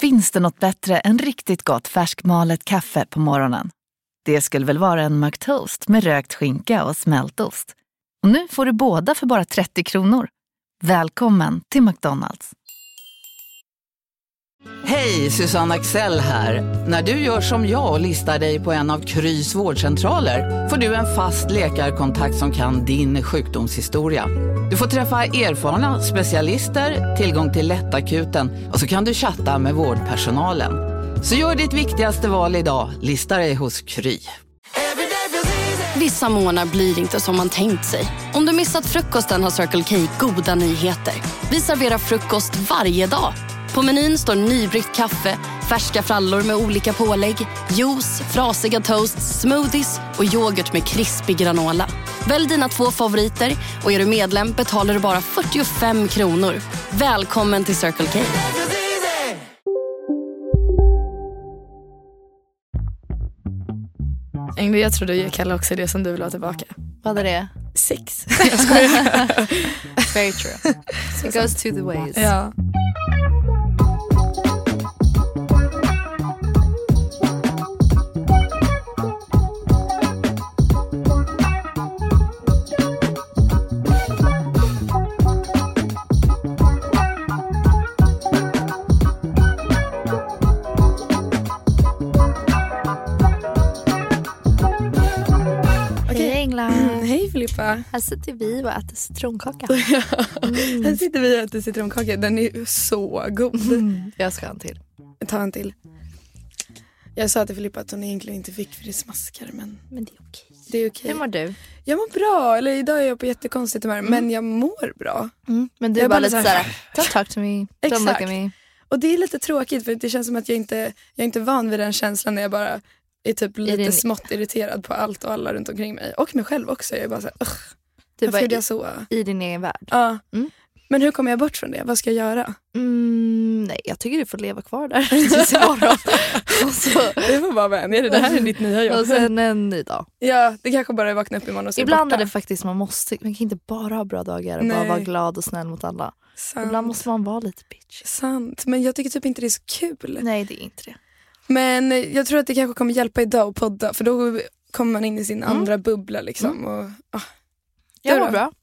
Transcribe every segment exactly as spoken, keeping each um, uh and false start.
Finns det något bättre än riktigt gott färskmalet kaffe på morgonen? Det skulle väl vara en McToast med rökt skinka och smältost. Och nu får du båda för bara trettio kronor. Välkommen till McDonald's. Hej, Susanne Axel här. När du gör som jag och listar dig på en av Krys vårdcentraler får du en fast läkarkontakt som kan din sjukdomshistoria. Du får träffa erfarna specialister, tillgång till lättakuten och så kan du chatta med vårdpersonalen. Så gör ditt viktigaste val idag, lista dig hos Kry. Vissa månader blir inte som man tänkt sig. Om du missat frukosten har Circle K goda nyheter. Vi serverar frukost varje dag. På menyn står nybryggt kaffe, färska frallor med olika pålägg, juice, frasiga toasts, smoothies och yoghurt med krispig granola. Välj dina två favoriter och är du medlem betalar du bara fyrtiofem kronor. Välkommen till Circle K. Ingrid, jag tror du ger Kalle också det som du vill ha tillbaka. Vad är det? Sex. Jag skojar. Very true. It goes two the ways. Ja. Hej Filippa. Här sitter vi och äter citronkaka. Mm. Här sitter vi och äter citronkaka. Den är så god. Mm. Jag ska ha en till. Ta en till. Jag sa till Filippa att hon egentligen inte fick för det smaskar. Men, men det är okej. Det är okej. Hur mår du? Jag mår bra. Eller idag är jag på jättekonstigt humör. Mm. Men jag mår bra. Mm. Men du är bara lite såhär, don't talk to me. Don't look at me. Och det är lite tråkigt för det känns som att jag inte, jag är inte van vid den känslan när jag bara är typ lite din... smått irriterad på allt och alla runt omkring mig. Och mig själv också. Jag är bara såhär, ugh. Du varför gjorde jag så? I din egen värld. Ja. Mm. Men hur kommer jag bort från det? Vad ska jag göra? Mm, nej, jag tycker du får leva kvar där tills imorgon. Och så... Det får bara vänja dig. Det här är ditt nya jobb. Och sen en ny dag. Ja, det kanske bara är vakna upp imorgon och så ibland borta. är det faktiskt, man måste, man kan inte bara ha bra dagar och nej. bara vara glad och snäll mot alla. Sant. Ibland måste man vara lite bitch. Sant, men jag tycker typ inte det är så kul. Nej, det är inte det. Men jag tror att det kanske kommer hjälpa idag att podda. För då kommer man in i sin mm. andra bubbla liksom. Mm. Och, ah. Jag mår bra.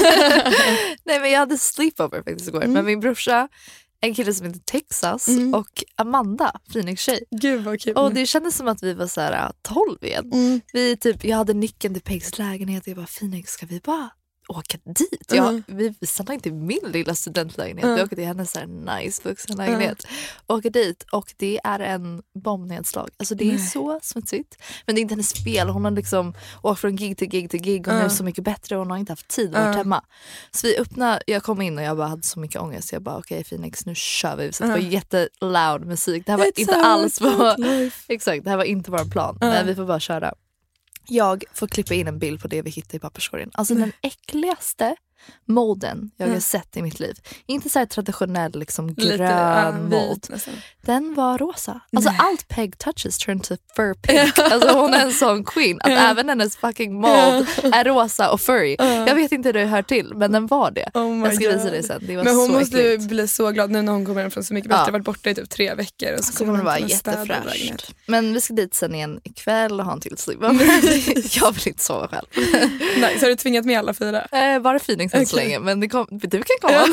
Nej, men jag hade sleepover faktiskt igår. Mm. Men min brorsa, en kille som heter Texas mm. och Amanda, Phoenix-tjej. Gud vad kul. Och det kändes som att vi var så här tolv igen. Mm. Vi typ, jag hade nyckeln till Pegs lägenhet och jag bara, Phoenix, ska vi bara åka dit? Mm. Jag, vi, vi stannar inte i min lilla studentlägenhet. Mm. Vi åker till hennes så här nice vuxenlägenhet. Mm. Åker dit och det är en bombnedslag. Alltså det är Nej. så smutsigt. Men det är inte hennes fel. Hon har liksom åkt från gig till gig till gig och mm. nu är så mycket bättre och hon har inte haft tid att vara mm. hemma. Så vi öppnade, jag kom in och jag bara hade så mycket ångest. Jag bara okej okay, Phoenix, nu kör vi. Så det var mm. jätteloud musik. Det här var It's inte alls på, exakt, det här var inte vår plan. Mm. Men vi får bara köra. Jag får klippa in en bild på det vi hittade i papperskorgen. Alltså mm. den äckligaste molden jag mm. har sett i mitt liv. Inte så här traditionell liksom grön uh, mold. Den var rosa. Alltså Nej. allt Peg touches turn to fur pink. Alltså hon är en sån queen. Att uh. även hennes fucking mold är rosa och furry. Uh. Jag vet inte hur det hör till, men den var det. Oh jag ska visa det sen. Det var men hon så måste äckligt. Bli så glad nu när hon kommer hem från så mycket bättre. Ja. Jag har varit borta i typ tre veckor. Och så, så kommer kommer det vara jättefräscht. Men vi ska dit sen igen ikväll och ha en till sleepover. Jag vill inte sova själv. Nej, så har du tvingat med alla fyra? Eh, bara Phoenix än okay. så länge. Men det kom, du kan komma.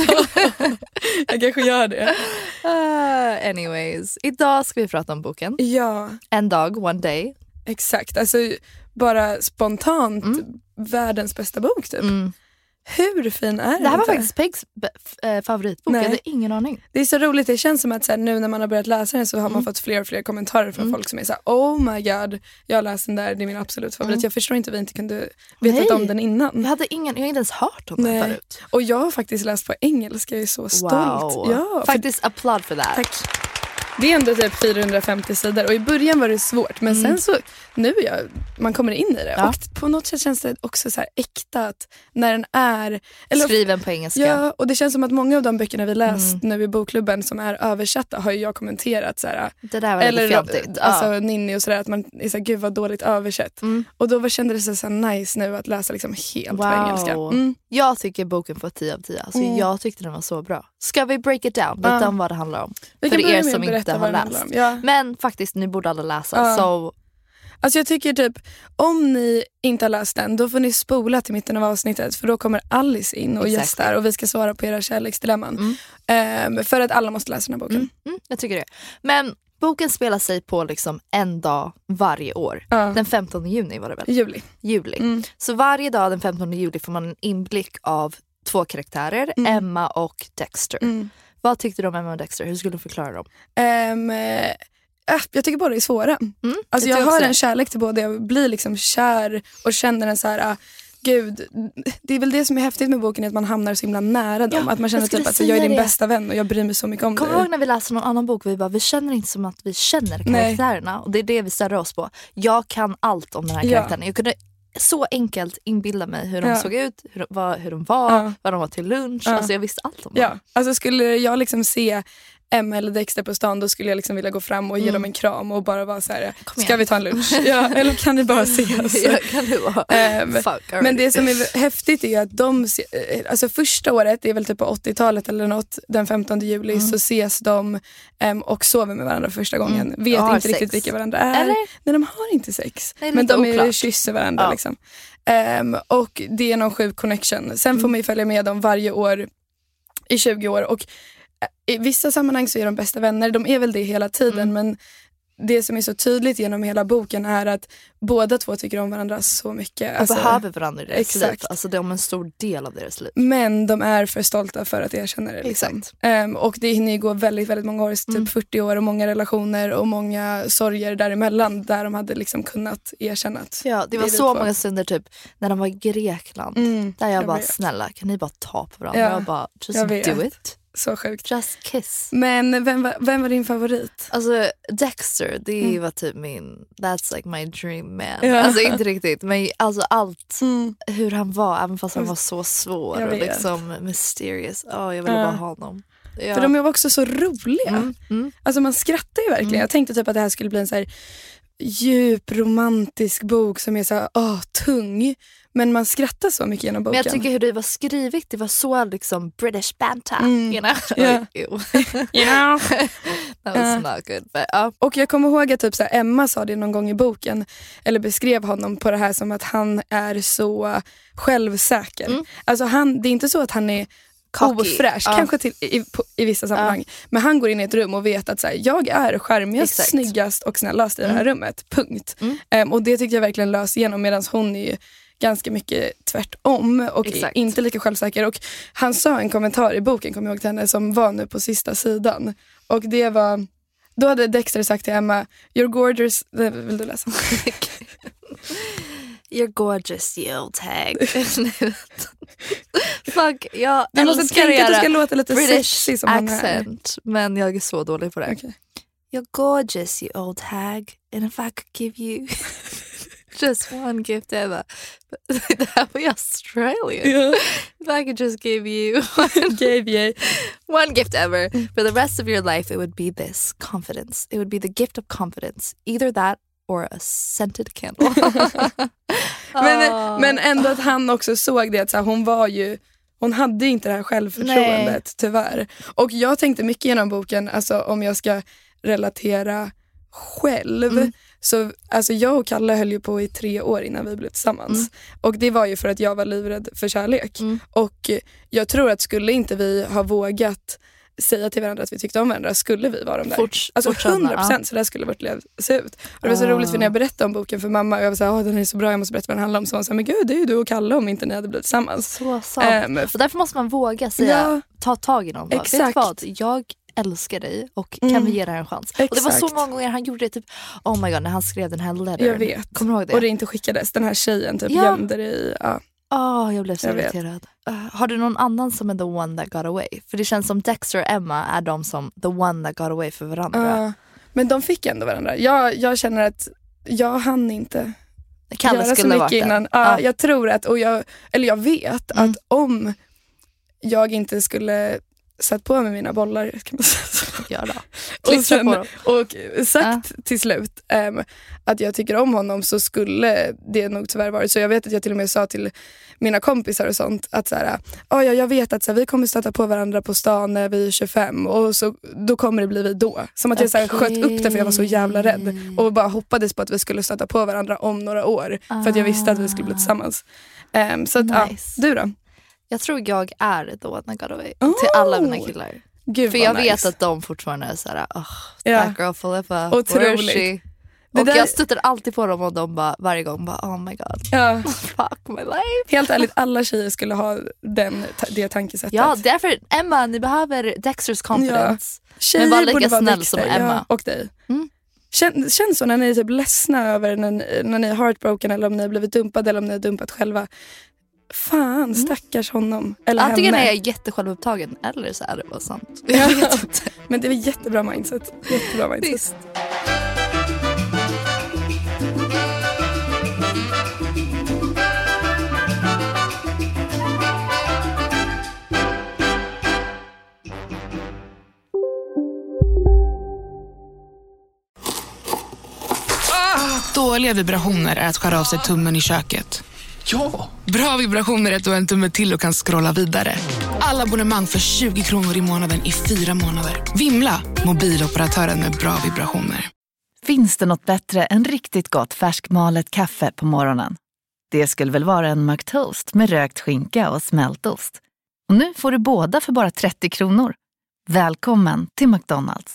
Jag kanske gör det. Uh, anyways, idag ska vi prata om boken. Ja. En dag, one day. Exakt, alltså bara spontant mm. världens bästa bok typ. Mm. Hur fin är den? Det här var faktiskt Pegs äh, favoritbok. Nej. Jag hade ingen aning. Det är så roligt. Det känns som att så här, nu när man har börjat läsa den så har mm. man fått fler och fler kommentarer från mm. folk som är så här, oh my god, jag har läst den där, det är min absolut favorit. Mm. Jag förstår inte att vi inte kunde veta om den innan. Jag hade ingen, jag har inte ens hört om Nej. den förut. Och jag har faktiskt läst på engelska, jag är så stolt. Wow. Ja, faktiskt för... applaud för det. Tack. Det är ändå typ fyrahundrafemtio sidor och i början var det svårt men mm. sen så nu är jag, man kommer in i det ja. Och på något sätt känns det också så här äkta att när den är eller, skriven på engelska. Ja, och det känns som att många av de böckerna vi läst mm. nu i bokklubben som är översatta har ju jag kommenterat så här, det där var eller, lite fjantigt. Alltså ja. Ninni och sådär att man är så här, gud vad dåligt översatt. Mm. Och då kändes det så här nice nu att läsa liksom helt wow. på engelska. Mm. Jag tycker boken får tio av tio. Alltså mm. jag tyckte den var så bra. Ska vi break it down lite uh. om vad det handlar om? Vi för kan er som inte inte har läst. Ja. Men faktiskt, nu borde alla läsa. Ja. Så... Alltså jag tycker typ, om ni inte har läst den, då får ni spola till mitten av avsnittet, för då kommer Alice in och Exakt. gästar och vi ska svara på era kärleksdilemman. Mm. Um, för att alla måste läsa den här boken. Mm. Mm, jag tycker det. Men boken spelar sig på liksom en dag varje år. Ja. Den femtonde juni var det väl? Juli. Juli. Mm. Så varje dag den femtonde juli får man en inblick av två karaktärer, Mm. Emma och Dexter. Mm. Vad tyckte du om Emma och Dexter? Hur skulle du förklara dem? Um, äh, jag tycker båda är svåra. Mm, alltså jag jag har har det. en kärlek till båda. Jag blir liksom kär och känner en så här... Uh, Gud, det är väl det som är häftigt med boken, är att man hamnar så himla nära dem. Ja, att man känner jag skulle typ att jag är din säga det. bästa vän och jag bryr mig så mycket om Kommer dig. du ihåg när vi läste någon annan bok och vi bara, vi känner inte som att vi känner karaktärerna. Och det är det vi störde oss på. Jag kan allt om den här Ja. karaktären. Jag kunde så enkelt inbilda mig hur de Ja. såg ut, hur, vad, hur de var, Ja. vad de var till lunch. Ja. Alltså jag visste allt om dem. Ja, alltså skulle jag liksom se Emma eller Dexter på stan, då skulle jag liksom vilja gå fram och ge Mm. dem en kram och bara vara så här: Kom ska igen. vi ta en lunch? Ja, eller kan ni bara ses? Ja, kan du vara? Ehm, Fuck, alright. Men det som är häftigt är ju att de, se- eh, alltså första året, det är väl typ på åttiotalet eller något, den femtonde juli, Mm. så ses de em, och sover med varandra första gången. Mm. Vet Och har inte riktigt sex. vilka varandra är. Eller? Nej, de har inte sex. Det är Men lite de är, oklart. kysser varandra Ja. liksom. Em, och det är någon sjuk connection. Sen Mm. får man ju följa med dem varje år i tjugo år. Och i vissa sammanhang så är de bästa vänner. De är väl det hela tiden, Mm. men det som är så tydligt genom hela boken är att båda två tycker om varandra så mycket. Och Alltså, behöver varandra i deras exakt. liv. Alltså de är en stor del av deras liv. men de är för stolta för att erkänna det. Liksom. Exakt. Ehm, och det hinner ju gå väldigt, väldigt många år, typ Mm. fyrtio år, och många relationer och många sorger däremellan där de hade liksom kunnat erkänna att Ja, det var är vi så två. många stunder typ när de var i Grekland. Mm, Där jag, jag bara, vet. snälla kan ni bara ta på varandra? Ja, Jag bara, just jag vet. do it. Så sjukt. Just kiss. Men vem var, vem var din favorit? Alltså Dexter, det Mm. var typ min, that's like my dream man. Ja. Alltså inte riktigt, men alltså allt. Mm. Hur han var, även fast han var så svår Jag och vet. liksom mysterious. Oh, jag ville Ja. bara ha honom. Ja. För de var också så roliga. mm, mm. Alltså man skrattar ju verkligen. Mm. Jag tänkte typ att det här skulle bli en så här djup romantisk bok som är så här, åh, tung. Men man skrattar så mycket genom boken. Men jag tycker hur det var skrivet, det var så liksom British banter. Mm. You know? Ja. Like, ew. Ja. That was Ja. not good. But, uh, Och jag kommer ihåg att typ så här, Emma sa det någon gång i boken, eller beskrev honom på det här som att han är så självsäker. Mm. Alltså han, det är inte så att han är Cocky. ofräsch, Ja. kanske till, i, på, i vissa sammanhang. Men han går in i ett rum och vet att så här, jag är charmigast, Exakt. snyggast och snällast i det här rummet. Punkt. Mm. Ehm, och det tycker jag verkligen lös igenom, medan hon är ju ganska mycket tvärtom och Exakt. inte lika självsäker. Och han sa en kommentar i boken, kommer jag ihåg till henne, som var nu på sista sidan. Och det var, då hade Dexter sagt till Emma, you're gorgeous, vill du läsa? You're gorgeous, you old hag. Fuck, jag Du måste älskar att tänka att du ska göra låta lite British sexy som han är. accent. Men jag är så dålig på det. Okay. You're gorgeous, you old hag. And if I could give you just one gift ever. Det här var ju Australian. Yeah. If I could just give you Gave you. one gift ever for the rest of your life, it would be this confidence. It would be the gift of confidence. Either that or a scented candle. Men, Ah. men ändå att han också såg det, att så här, hon var ju, hon hade ju inte det här självförtroendet. Nej. Tyvärr. Och jag tänkte mycket genom boken, alltså om jag ska relatera själv, Mm. så alltså jag och Kalle höll ju på i tre år innan vi blev tillsammans. Mm. Och det var ju för att jag var livrädd för kärlek. Mm. Och jag tror att skulle inte vi ha vågat säga till varandra att vi tyckte om varandra, skulle vi vara de där. Fort, Alltså fortfarande, hundra procent ja. så där skulle vårt liv se ut. Och det var så Ah. roligt, för när jag berättade om boken för mamma och jag var såhär, åh den är så bra, jag måste berätta vad den handlar om. Så hon sa, men gud det är ju du och Kalle om inte ni hade blivit tillsammans. Så sant. Ehm, Och därför måste man våga säga, Ja. ta tag i någon. Bara, vet du Exakt. vad? Jag älskar dig och Mm. kan vi ge det här en chans? Och det var så Exakt. många gånger han gjorde det, typ, oh my god, när han skrev den här lettern. Jag vet. Kommer du ihåg det? Och det inte skickades, den här tjejen typ Ja. gömde det i, ja. Oh, jag blev så Jag vet. irriterad. Uh, har du någon annan som är the one that got away? För det känns som Dexter och Emma är de som the one that got away för varandra. Ja. Men de fick ändå varandra. Jag, jag känner att jag hann inte Kalle göra så skulle ha varit mycket det. innan. Ja, Ja. Jag tror att, och jag, eller jag vet Mm. att om jag inte skulle satt på med mina bollar, kan man säga så. Ja då. Och, sen, och sagt ja. till slut um, att jag tycker om honom, så skulle det nog tyvärr varit så. Jag vet att jag till och med sa till mina kompisar och sånt att så här, oh, ja, jag vet att så här, vi kommer stöta på varandra på stan när vi är tjugofem, och så, då kommer det bli vi då. Som att jag okay. så här, sköt upp det för jag var så jävla rädd och bara hoppades på att vi skulle stöta på varandra om några år ah. för att jag visste att vi skulle bli tillsammans. Um, så att, nice. ja, du då? Jag tror jag är då när God Away oh. till alla mina killar. Gud, för jag nice. vet att de fortfarande är såhär, oh, ja. that girl Filippa, otroligt. Och där... jag stöter alltid på dem och de bara, varje gång bara, oh my god, ja. fuck my life. Helt ärligt, alla tjejer skulle ha den, det tankesättet. Ja, därför Emma, ni behöver Dexters confidence. Ja. Tjejer men var lika snäll Dexter, som Emma. Ja, och dig. Mm. Kän, känns så när ni är typ ledsna över när ni, när ni är heartbroken, eller om ni har blivit dumpade eller om ni är dumpat själva. Fan, stackars honom. Eller antingen henne. är jag jättesjälvupptagen eller så är det bara sant. Ja. Jag vet inte. Men det är jättebra mindset. Jättebra mindset. Visst. Dåliga vibrationer är att skära av sig tummen i köket. Ja! Bra vibrationer är att du har en tumme till och kan scrolla vidare. Alla abonnemang för tjugo kronor i månaden i fyra månader. Vimla, mobiloperatören med bra vibrationer. Finns det något bättre än riktigt gott färskmalet kaffe på morgonen? Det skulle väl vara en McToast med rökt skinka och smältost. Och nu får du båda för bara trettio kronor. Välkommen till McDonald's.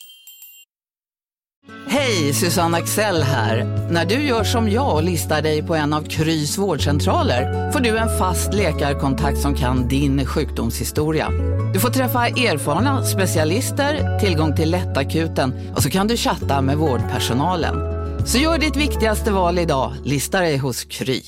Hej, Susanne Axel här. När du gör som jag och listar dig på en av Krys vårdcentraler får du en fast läkarkontakt som kan din sjukdomshistoria. Du får träffa erfarna specialister, tillgång till lättakuten och så kan du chatta med vårdpersonalen. Så gör ditt viktigaste val idag, lista dig hos Kry.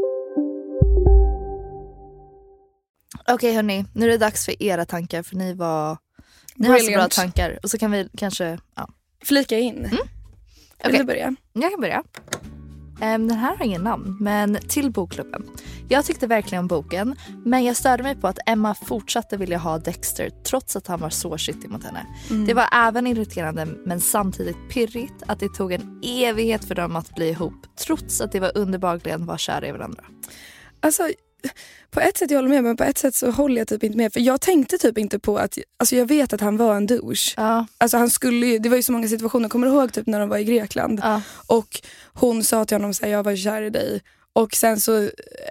Okej okay, hörni, nu är det dags för era tankar, för ni var ni har så bra tankar. Och så kan vi kanske... Ja. Flika in. Mm. Vill okay. du börja? Jag kan börja. Um, den här har ingen namn, men till bokklubben. Jag tyckte verkligen om boken, men jag störde mig på att Emma fortsatte vilja ha Dexter trots att han var så shitty mot henne. Mm. Det var även irriterande, men samtidigt pirrigt att det tog en evighet för dem att bli ihop, trots att det var underbarligen var kära i varandra. Alltså... På ett sätt jag håller med, men på ett sätt så håller jag typ inte med. För jag tänkte typ inte på att... Alltså jag vet att han var en douche. Ja. Alltså han skulle ju, det var ju så många situationer. Kommer du ihåg typ när de var i Grekland? Ja. Och hon sa till honom så här, jag var kär i dig. Och sen så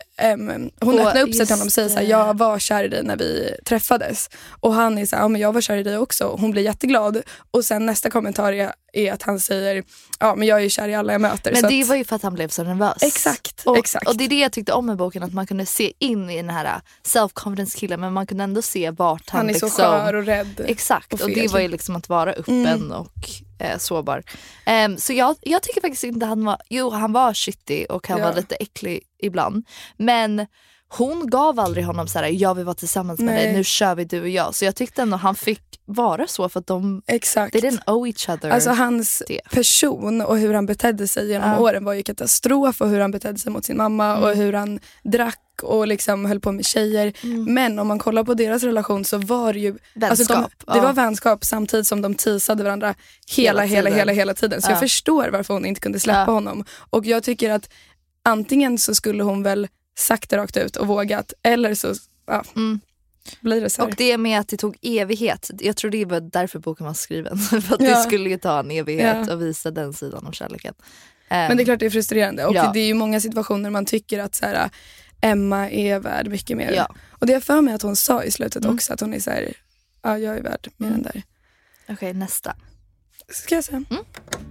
um, hon och öppnade upp sig till honom och säger så här, jag var kär i dig när vi träffades. Och han är så här, ja men jag var kär i dig också. Hon blir jätteglad. Och sen nästa kommentar är, är att han säger, ja men jag är kär i alla jag möter. Men så det att, var ju för att han blev så nervös. Exakt, och, exakt. Och det är det jag tyckte om med boken, att man kunde se in i den här self-confidence killen, men man kunde ändå se vart han, han är liksom, så skör och rädd. Exakt, och, och det var ju liksom att vara öppen mm. och eh, sårbar. Um, så jag, jag tycker faktiskt inte han var, jo han var shitty och han ja. var lite äcklig ibland, men hon gav aldrig honom så här, jag vill vara tillsammans med Nej. dig, nu kör vi du och jag. Så jag tyckte ändå han fick vara så, för att de Exakt. they didn't owe each other. Alltså hans det. person och hur han betedde sig genom ja. åren var ju katastrof, och hur han betedde sig mot sin mamma mm. och hur han drack och liksom höll på med tjejer. Mm. Men om man kollar på deras relation så var det ju vänskap. Alltså de, ja. det var vänskap samtidigt som de teasade varandra hela, hela, hela, hela, hela tiden. Så ja. jag förstår varför hon inte kunde släppa ja. honom. Och jag tycker att antingen så skulle hon väl sagt det rakt ut och vågat, eller så ja, mm. blir det så här. Och det med att det tog evighet, jag tror det var därför boken var skriven. För att ja. det skulle ju ta en evighet ja. och visa den sidan av kärleken. Um, Men det är klart det är frustrerande. Och ja. det är ju många situationer man tycker att så här, Emma är värd mycket mer. Ja. Och det är för mig att hon sa i slutet mm. också att hon är så här, ja jag är värd mer mm. än där. Okej, okay, nästa. Ska jag säga? Mm.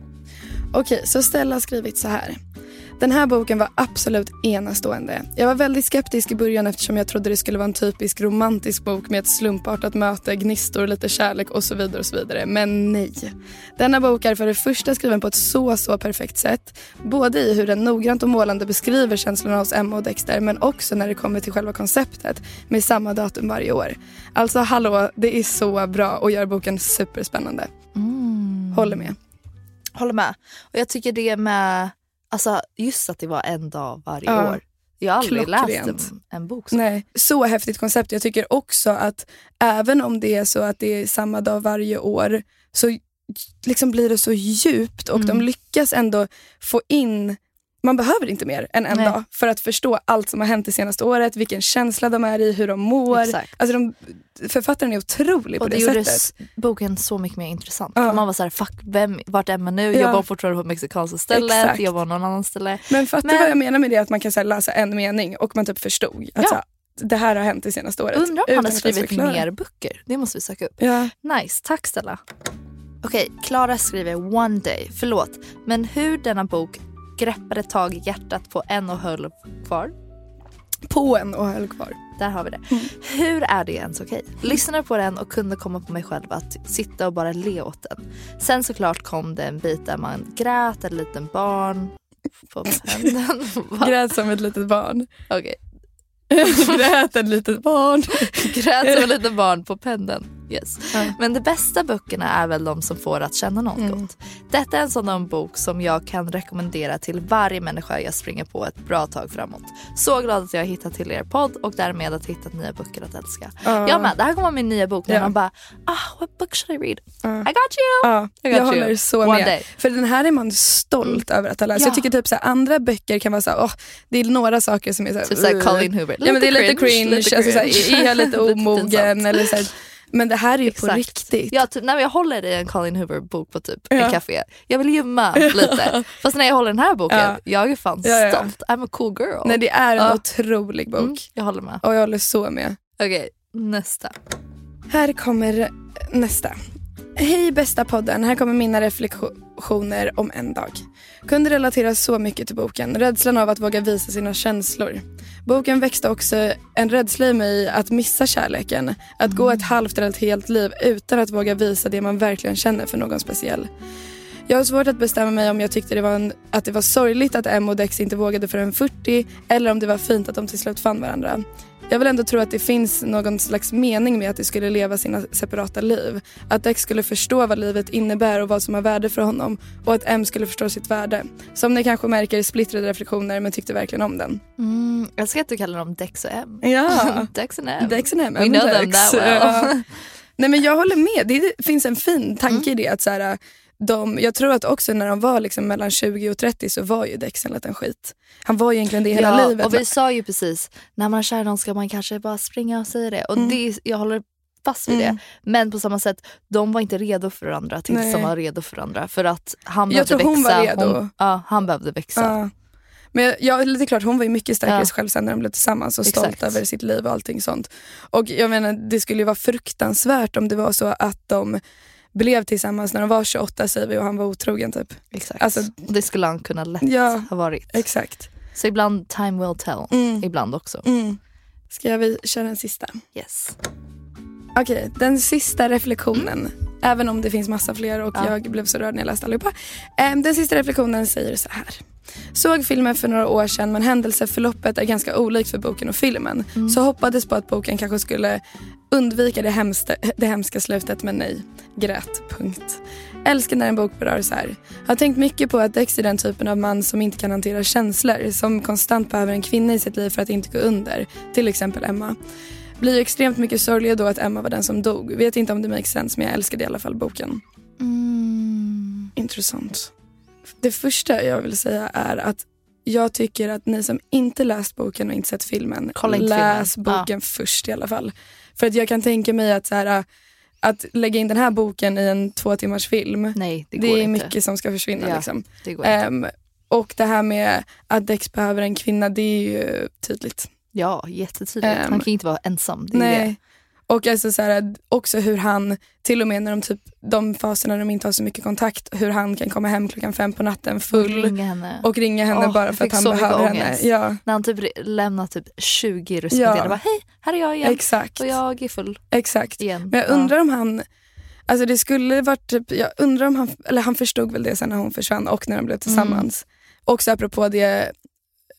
Okej, okay, så Stella har skrivit så här. Den här boken var absolut enastående. Jag var väldigt skeptisk i början eftersom jag trodde det skulle vara en typisk romantisk bok med ett slumpartat möte, gnistor, lite kärlek och så vidare och så vidare. Men nej. Denna bok är för det första skriven på ett så, så perfekt sätt. Både i hur den noggrant och målande beskriver känslorna hos Emma och Dexter, men också när det kommer till själva konceptet med samma datum varje år. Alltså hallå, det är så bra och gör boken superspännande. Mm. Håller med. Håller med. Och jag tycker det med... Alltså just att det var en dag varje ja. år. Jag har aldrig läst klockrent. en, en bok så. Nej, så häftigt koncept. Jag tycker också att även om det är så att det är samma dag varje år så liksom blir det så djupt och Mm. de lyckas ändå få in, man behöver inte mer än en Nej. dag för att förstå allt som har hänt det senaste året, vilken känsla de är i, hur de mår. Exakt. Alltså de, författaren är otrolig på Och det, det gjorde sättet. s- boken så mycket mer intressant. Ja. Man var så här, fuck, vem, vart är man nu? Ja. Jobbar hon fortfarande på mexikanska stället? Exakt. Jobbar hon någon annan ställe? Men fattar Men- vad jag menar med det, att man kan så här, läsa en mening och man typ förstod att Ja. så här, det här har hänt det senaste året. Undrar om utan han har att ens skrivit förklara. mer böcker. Det måste vi söka upp. Ja. Nice, tack Stella. Okej, Klara skriver One Day. Förlåt, men hur denna bok greppade tag i hjärtat på en och höll kvar. På en och höll kvar. Där har vi det. Mm. Hur är det ens okej? Lyssnade på den och kunde komma på mig själv att sitta och bara le åt den. Sen såklart kom det en bit där man grät, ett litet barn på pendeln. Va? Grät som ett litet barn. Okej. Grät ett litet barn. Grät som ett litet barn på pendeln. Yes. Ja. Men de bästa böckerna är väl de som får att känna något Mm. gott. Detta är en sådan bok som jag kan rekommendera till varje människa jag springer på ett bra tag framåt. Så glad att jag har hittat till er podd och därmed att hittat nya böcker att älska. Ja. Jag med, det här kommer vara min nya bok när Ja. man bara, ah, what book should I read? Ja. I got you! Ja, I got jag you. håller så One med. day. För den här är man stolt över att ha läst. Ja. Jag tycker typ så här, andra böcker kan vara så här, åh, det är några saker som är så här, Typ såhär uh. Colin Hoover. Ja, men det är lite cringe, lite alltså, så här, cringe. är jag lite Lite omogen pinsamt. eller så här. Men det här är ju på Exakt. riktigt. Ja, typ, när jag håller i en Colin Hoover-bok på typ Ja. en café, jag vill gömma lite. Fast när jag håller den här boken, Ja. jag är fan Ja, ja, ja. stolt. I'm a cool girl. Nej, det är en Ja. otrolig bok. Mm, jag håller med. Och jag håller så med. Okej, nästa. Här kommer nästa. Hej bästa podden, här kommer mina reflektioner om en dag. Kunde relatera så mycket till boken, rädslan av att våga visa sina känslor. Boken växte också en rädsla i mig att missa kärleken. Att gå ett halvt eller ett helt liv utan att våga visa det man verkligen känner för någon speciell. Jag har svårt att bestämma mig om jag tyckte det var en, att det var sorgligt att Em och Dex inte vågade förrän fyrtio eller om det var fint att de till slut fann varandra. Jag vill ändå tro att det finns någon slags mening med att de skulle leva sina separata liv. Att Dex skulle förstå vad livet innebär och vad som har värde för honom. Och att Em skulle förstå sitt värde. Som ni kanske märker splittrade reflektioner, men tyckte verkligen om den. Mm, jag ska inte kalla dem Dex och M. Ja, Dex och M. Dex och Em. We Em know och them Dex. that well. Ja. Nej, men jag håller med. Det finns en fin tanke i det. Att så här, de, jag tror att också när de var liksom mellan tjugo och trettio så var ju Dex en liten skit. Han var egentligen det hela Ja, livet. och vi sa ju precis, när man är kär i någon ska man kanske bara springa och säga det. Och Mm. det, jag håller fast vid Mm. det. Men på samma sätt, de var inte redo för varandra tills Nej. de var redo för varandra. För att han Jag behövde tror hon växa. var redo. Hon, ja, han behövde växa. Ja. Men jag, jag, lite klart, hon var ju mycket starkare Ja. själv sen när de blev tillsammans och stolt Exakt. över sitt liv och allting sånt. Och jag menar, det skulle ju vara fruktansvärt om det var så att de blev tillsammans när de var tjugoåtta, säger vi, och han var otrogen typ. Exakt. Alltså, Och det skulle han kunna lätt Ja. ha varit. Exakt. Så ibland time will tell. Mm. Ibland också. Mm. Ska jag vi köra den sista? Yes. Okej, den sista reflektionen. Även om det finns massa fler och Ja. jag blev så rörd när jag läste allihopa. Ehm, Den sista reflektionen säger så här. Såg filmen för några år sedan, men händelseförloppet är ganska olikt för boken och filmen. Mm. Så hoppades på att boken kanske skulle undvika det hemska, det hemska slutet, men nej. Grät, punkt. Älskar när en bok berör så här. Har tänkt mycket på att Dex är den typen av man som inte kan hantera känslor. Som konstant behöver en kvinna i sitt liv för att inte gå under. Till exempel Emma. Blir extremt mycket sorglig då att Emma var den som dog. Vet inte om det makes sense, men jag älskade i alla fall boken. Mm. Intressant. Det första jag vill säga är att jag tycker att ni som inte läst boken och inte sett filmen, Kolla inte läs filmen. boken först i alla fall. För att jag kan tänka mig att, så här, att lägga in den här boken i en två timmars film, Nej, det det, går är inte. mycket som ska försvinna. Ja, Liksom. Det går inte. Um, och det här med att Dex behöver en kvinna, det är ju tydligt. Ja, jättetydligt. Ehm, han kan inte vara ensam. Det är Nej. det. Och alltså så här, också hur han, till och med när de typ, de faserna när de inte har så mycket kontakt, hur han kan komma hem klockan fem på natten full Ringa henne. och ringa henne Åh, bara jag för att fick han så mycket behöver henne. ångest. Ja, När han typ lämnar typ tjugo röster Ja. och bara hej, här är jag igen. exakt. Och jag är full Exakt. igen. Men jag Ja. undrar om han, alltså det skulle varit typ, jag undrar om han, eller han förstod väl det sen när hon försvann och när de blev tillsammans. Mm. Också apropå det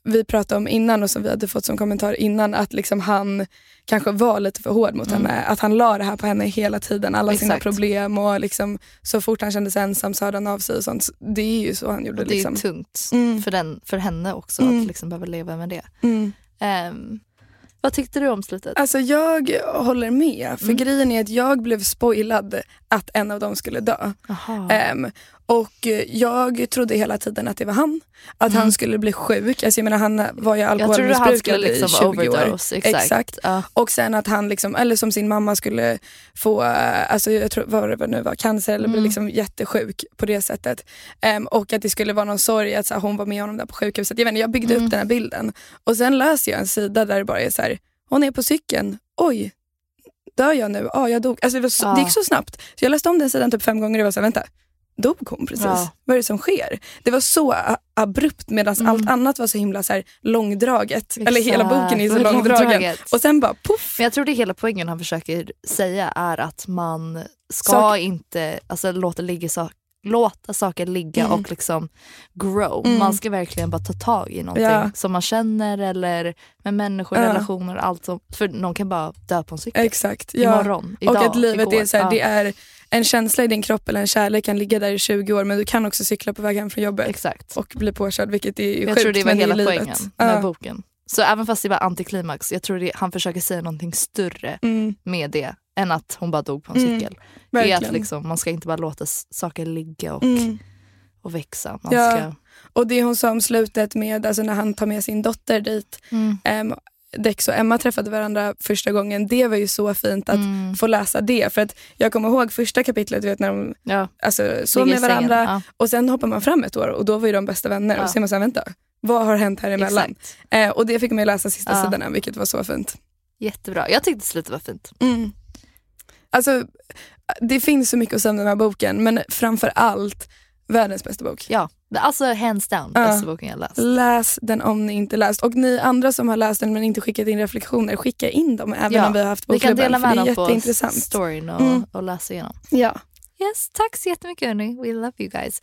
vi pratade om innan och som vi hade fått som kommentar innan, att liksom han kanske var lite för hård mot mm. henne. Att han la det här på henne hela tiden, alla Exakt. sina problem och liksom, så fort han kände sig ensam så hade han av sig och sånt. Det är ju så han gjorde. Och det liksom. är tungt mm. för, den, för henne också mm. att liksom behöva leva med det. Mm. Um, vad tyckte du om slutet? Alltså jag håller med. För mm. grejen är att jag blev spoilad att en av dem skulle dö. Um, och jag trodde hela tiden att det var han. Att mm. han skulle bli sjuk. Alltså jag menar, han var ju alkoholmissbrukare liksom i tjugo år. Exakt. Exakt. Uh. Och sen att han liksom, eller som sin mamma skulle få, alltså jag tror vad det nu var, cancer eller mm. bli liksom jättesjuk på det sättet. Um, och att det skulle vara någon sorg att så här, hon var med honom där på sjukhuset. Jag vet inte, jag byggde mm. upp den här bilden. Och sen läser jag en sida där det bara är så här, hon är på cykeln. Oj, dör jag nu? Ja, jag dog. Alltså det, var så, ja. det gick så snabbt. Så jag läste om den sidan typ fem gånger och var så här, vänta. Dog hon precis? Ja. Vad är det som sker? Det var så abrupt medan mm. allt annat var så himla så här långdraget. Exakt. Eller hela boken är så långdragen. Och sen bara puff. Men jag tror det hela poängen han försöker säga är att man ska Sak- inte alltså, låta ligga så låta saker ligga mm. och liksom grow. Mm. Man ska verkligen bara ta tag i någonting ja. som man känner eller med människor, ja. relationer, allt som, för någon kan bara dö på en cykel. Exakt. Ja. Imorgon, idag, och att livet igår. är så här, ja. det är en känsla i din kropp eller en kärlek kan ligga där i tjugo år, men du kan också cykla på väg hem från jobbet. Exakt. Och bli påkörd, vilket är ju sjukt. Jag tror det var hela livet. poängen med ja. boken. Så även fast det var antiklimax, jag tror det, han försöker säga någonting större mm. med det än att hon bara dog på en cykel. Mm. Det är att liksom, man ska inte bara låta saker ligga och, mm. och växa. Man ja. ska... Och det hon sa om slutet med, alltså när han tar med sin dotter dit, mm. um, Dex och Emma träffade varandra första gången, det var ju så fint att mm. få läsa det, för att jag kommer ihåg första kapitlet, du vet, när de ja. alltså, såg med varandra ja. och sen hoppar man fram ett år och då var ju de bästa vänner ja. och så ser man så här, vänta, vad har hänt här emellan? Eh, och det fick man ju läsa sista ja. sidorna, vilket var så fint. Jättebra, jag tyckte slutet var fint. Mm. Alltså, det finns så mycket att säga om den här boken, men framför allt världens bästa bok. Ja, alltså hands down ja. bästa boken jag läst. Läs den om ni inte läst. Och ni andra som har läst den men inte skickat in reflektioner, skicka in dem även ja. om vi har haft bokklubben. Vi kan dela med dem på storyn och, mm. och läsa igenom. Ja. Yes, tack så jättemycket hörni. We love you guys.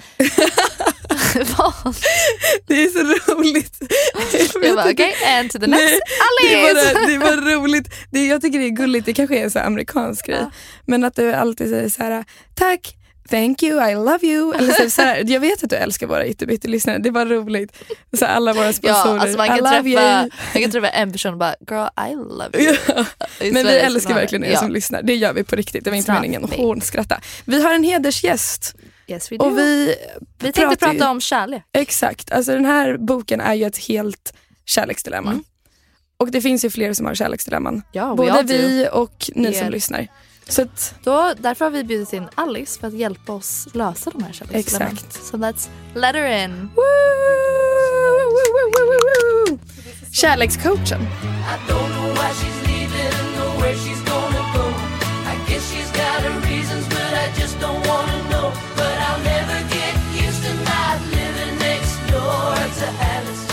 Det är så roligt. Jag bara, okej, okay, and to the next. Nej, det, var, det var roligt. Det, jag tycker det är gulligt. Det kanske är en så amerikansk grej. Ja. Men att du alltid säger så här, tack, thank you, I love you. Eller så, så här, jag vet att du älskar våra ytterbytterlyssnare. Det var roligt. Så alla våra sponsorer. Ja, alltså man, kan träffa, man kan träffa en person och bara, girl, I love you. Ja. Men vi älskar verkligen er ja. som lyssnar. Det gör vi på riktigt. Det var inte meningen att hånskratta. Vi har en hedersgäst. Yes, we do. Och vi, vi tänkte prata ju, om kärlek. Exakt. Alltså den här boken är ju ett helt kärleksdilemma. Mm. Och det finns ju fler som har kärleksdilemman. Ja, både vi och ni yeah. som lyssnar. Så att, då, därför har vi bjudit in Alice för att hjälpa oss lösa de här kärleksdilemman. Exakt. So let's let her in. Woo! Woo, woo, woo, woo, woo. Kärlekscoachen. I don't know why she's leaving or where she's gonna go. I guess she's got her reasons but I just don't wanna know. But I'll never get used to not living next door to Alice.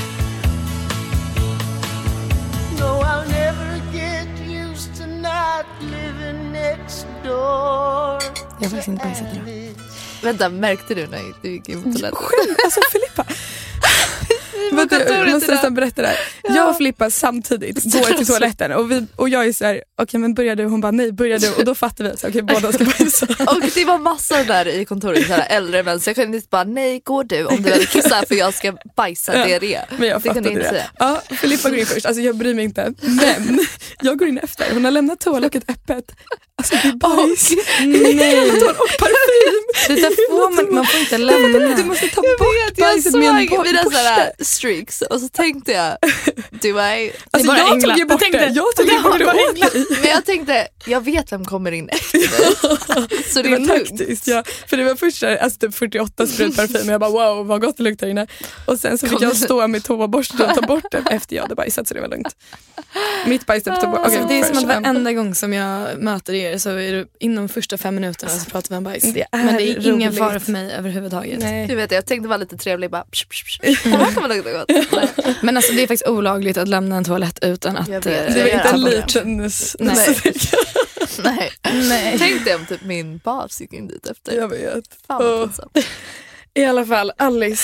No, I'll never get used to not living next door. Jag har faktiskt inte bajsat idag. Vänta, märkte du när du gick in på toaletten? Själv, alltså Filippa. Vänta, jag måste nästan berätta det här. Ja. Jag och Filippa samtidigt går till toaletten och, vi, och jag är så här, okej okay, men börjar du? Hon bara nej, börjar du? Och då fattar vi att okej, okay, båda ska bajsa. Och det var massor där i kontoret, så här, äldre män, så jag kunde inte bara nej, går du om du vill kissa för jag ska bajsa, det är det. Men jag fattade det. Inte ja, Filippa går in först, alltså jag bryr mig inte. Men jag går in efter, hon har lämnat toalocket öppet. Alltså det är bajs. Oh, nej. Och parfym. Det får man, man får inte lämna. Du måste ta jag bort vet, bajset med en borste. Jag såg mina streaks och så tänkte jag, do I... Alltså jag änglar. tog ju bort det. det. Jag tog ju bort det. Men jag tänkte, jag vet vem kommer in efter mig. Så det, det var taktiskt, ja. För det var först alltså typ fyrtioåtta sprut parfym och jag bara wow, vad gott det luktar inne. Och sen så fick jag stå med toaborsten och ta bort det efter jag hade bajsat, så det var lugnt. Mitt bajs typ tog bort. Okay, det är som att varenda gång som jag möter er så är det inom första fem minuterna så pratar vi om bajs. Det men det är roligt. Ingen fara för mig överhuvudtaget. Nej. Du vet, jag tänkte vara lite trevlig bara psh, psh, psh. Det här kan man lukta gott. Men alltså det är faktiskt olagligt att lämna en toalett utan att det var inte en liten Nej. Nej. Nej. Tänk dig om typ min bas gick in dit efter. Jag vet. Fan, oh. I alla fall, Alice,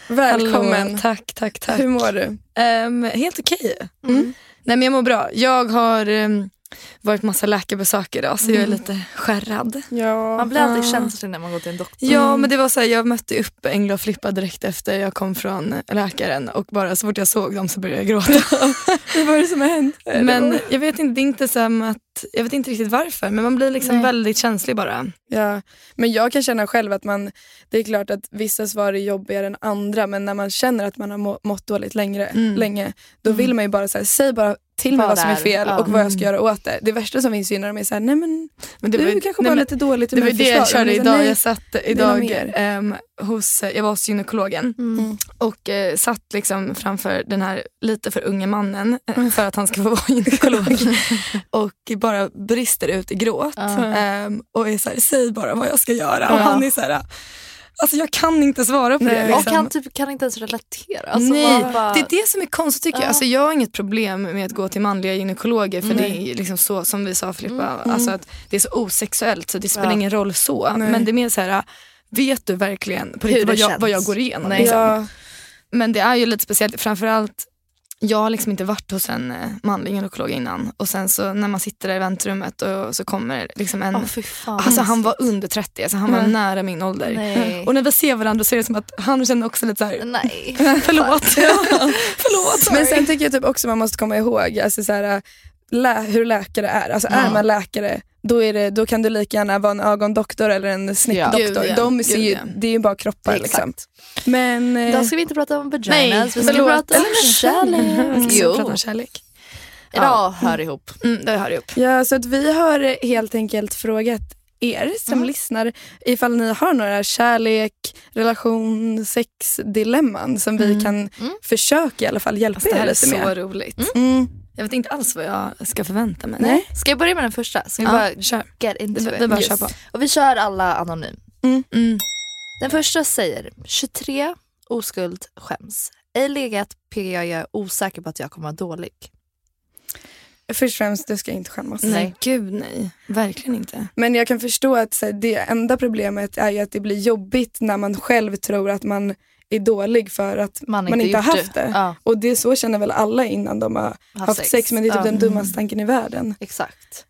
Välkommen. Hallå, tack, tack, tack. Hur mår du? Um, helt okej. Mm. Nej, men jag mår bra. Jag har um, varit massa läkarbesök idag så mm. jag är lite skärrad. Ja. Man blir alltid uh. känslig när man går till en doktor. Ja, mm. men det var så här, jag mötte upp Engla och Flippa direkt efter jag kom från läkaren och bara så fort jag såg dem så började jag gråta. Vad var det som har hänt? Men jag vet inte, det är inte som att jag vet inte riktigt varför, men man blir liksom Nej. väldigt känslig bara. Ja, men jag kan känna själv att man, det är klart att vissa svar är jobbigare än andra, men när man känner att man har må, mått dåligt längre, mm. länge, då mm. vill man ju bara säga, säg bara till mig vad som är fel ja. och vad jag ska göra åt det. Det värsta som finns ju när de är såhär, nej men, men det var, du kanske nej, bara lite dåligt. Det var det jag körde idag. Nej, jag satt idag um, hos, jag var hos gynekologen mm. och uh, satt liksom framför den här lite för unga mannen mm. för att han ska få vara gynekolog och bara brister ut i gråt uh. um, och är såhär, säg bara vad jag ska göra uh. och han är såhär, alltså jag kan inte svara på Nej. det. Liksom. Och han typ kan inte ens relatera. Alltså Nej, bara... det är det som är konstigt tycker ja. jag. Alltså jag har inget problem med att gå till manliga gynekologer för mm. det är liksom så som vi sa Filippa. Mm. Alltså att det är så osexuellt så det spelar ja. ingen roll så. Nej. Men det är mer så här, vet du verkligen på riktigt vad jag, vad jag går igenom? Nej. Liksom. Ja. Men det är ju lite speciellt, framförallt jag har liksom inte varit hos en manlig gynekolog innan och sen så när man sitter där i väntrummet och så kommer liksom en, oh, fy fan, alltså han var under trettio, alltså han mm. var nära min ålder. Nej. Och när vi ser varandra så är det som att han känner också lite såhär, nej, förlåt. Förlåt. Sorry. Men sen tycker jag typ också man måste komma ihåg alltså så här, lä- hur läkare är. Alltså mm. är man läkare då, är det, då kan du lika gärna vara en ögondoktor eller en snittdoktor. Ja. De ser ju, det är ju bara kroppar liksom. Men då ska vi inte prata om vaginas. Nej, vi ska prata om kärlek. Jo. Prata om kärlek. Idag ja. hör ihop. Mm, det hör ihop. Ja, så att vi har helt enkelt frågat er som mm. lyssnar ifall ni har några kärlek, relation, sex dilemman som vi mm. kan mm. försöka i alla fall hjälpa er lite med. Det här är så roligt. Mm. Mm. Jag vet inte alls vad jag ska förvänta mig. Nej. Ska jag börja med den första? Ska vi ja, bara kör. get into det, it? det bara yes. kör på. Och vi kör alla anonym. Mm. Mm. Den första säger tjugotre, oskuld, skäms. Ej legat, P G, jag är osäker på att jag kommer vara dålig. Först och främst, du ska inte skämmas. Nej, nej. Gud nej. Verkligen inte. Men jag kan förstå att så, det enda problemet är ju att det blir jobbigt när man själv tror att man är dålig för att man, man inte har haft det. det. Ja. Och det så känner väl alla innan de har haft, haft sex. sex. Men det är typ ja. den dummaste tanken i världen. Exakt.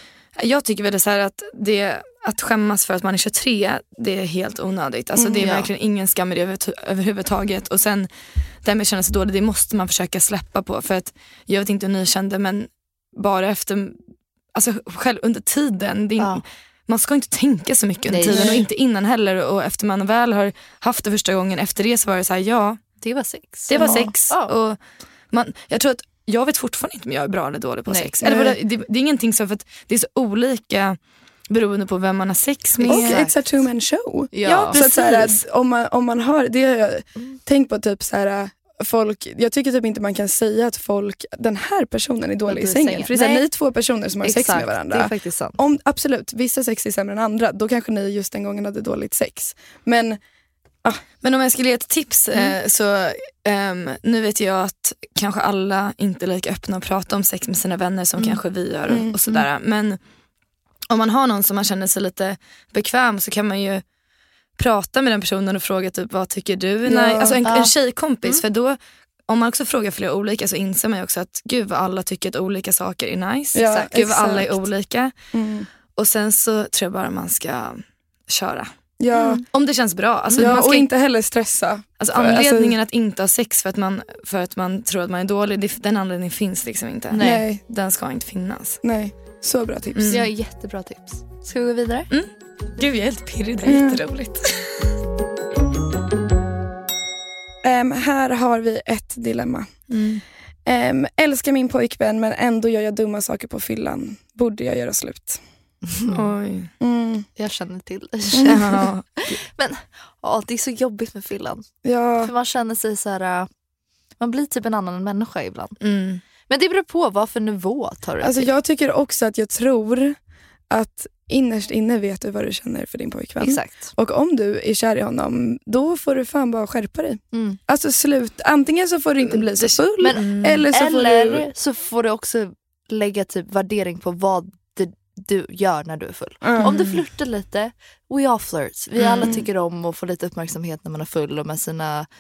Jag tycker väl det så här att det, att skämmas för att man är tjugotre, det är helt onödigt. Alltså mm, det är ja. verkligen ingen skam i det över, överhuvudtaget. Och sen det med att känna sig dålig, det måste man försöka släppa på. För att jag vet inte hur ni kände, men bara efter, alltså själv under tiden, det är, ja. man ska inte tänka så mycket under Nej. tiden och inte innan heller. Och efter man väl har haft det första gången, efter det så var det så här, ja. Det var sex. Det var sex. Ja. Och man, jag tror att jag vet fortfarande inte om jag är bra eller dålig på Nej. sex. Eller det, det, det är ingenting så för att det är så olika beroende på vem man har sex med. Och it's a two man show. Ja, ja precis. Så att, så här, att om, man, om man har det, jag mm. tänk på typ så här folk, jag tycker typ inte man kan säga att folk, den här personen är dålig i sängen. sängen. För det är, så här, ni är två personer som har Exakt, sex med varandra. Det är faktiskt sant. Om, absolut, vissa sex är sämre än andra, då kanske ni just den gången hade dåligt sex. Men Ah. Men om jag skulle ge ett tips mm. eh, så um, nu vet jag att kanske alla inte är lika öppna att prata om sex med sina vänner som mm. kanske vi gör mm. och sådär. Mm. Men om man har någon som man känner sig lite bekväm så kan man ju prata med den personen och fråga typ vad tycker du? Ja. Nej, alltså en, ja. en tjejkompis mm. för då om man också frågar flera olika så inser man ju också att gud vad alla tycker att olika saker är nice. Ja, exakt. Gud vad exakt. alla är olika. Mm. Och sen så tror jag bara man ska köra. Ja. Mm. Om det känns bra. Alltså, ja, man ska och inte heller stressa. Alltså, anledningen alltså, att inte ha sex för att, man, för att man tror att man är dålig, det, den anledningen finns liksom inte. Nej. Den ska inte finnas. Nej, så bra tips. Mm. Ja, jättebra tips. Ska vi gå vidare? Mm. Gud, jag är helt pirrig. Det är mm. jätteroligt. um, här har vi ett dilemma. Mm. Um, älskar min pojkvän men ändå gör jag dumma saker på fyllan. Borde jag göra slut? Mm. Oj. Mm. Jag känner till det. Ja. Men ja, det är så jobbigt med fyllan. Ja. För man känner sig så här, man blir typ en annan människa ibland. Mm. Men det beror på vad för nivå tar du alltså, till. Jag tycker också att jag tror att innerst inne vet du vad du känner för din pojkvän. Exakt. Och om du är kär i honom, då får du fan bara skärpa dig. Mm. Alltså slut. Antingen så får du inte bli så full. Men, mm. eller, så, eller får du... så får du också lägga typ värdering på vad du gör när du är full. Mm. Om du flirtar lite, we all flirts. Vi mm. alla tycker om att få lite uppmärksamhet när man är full och med sina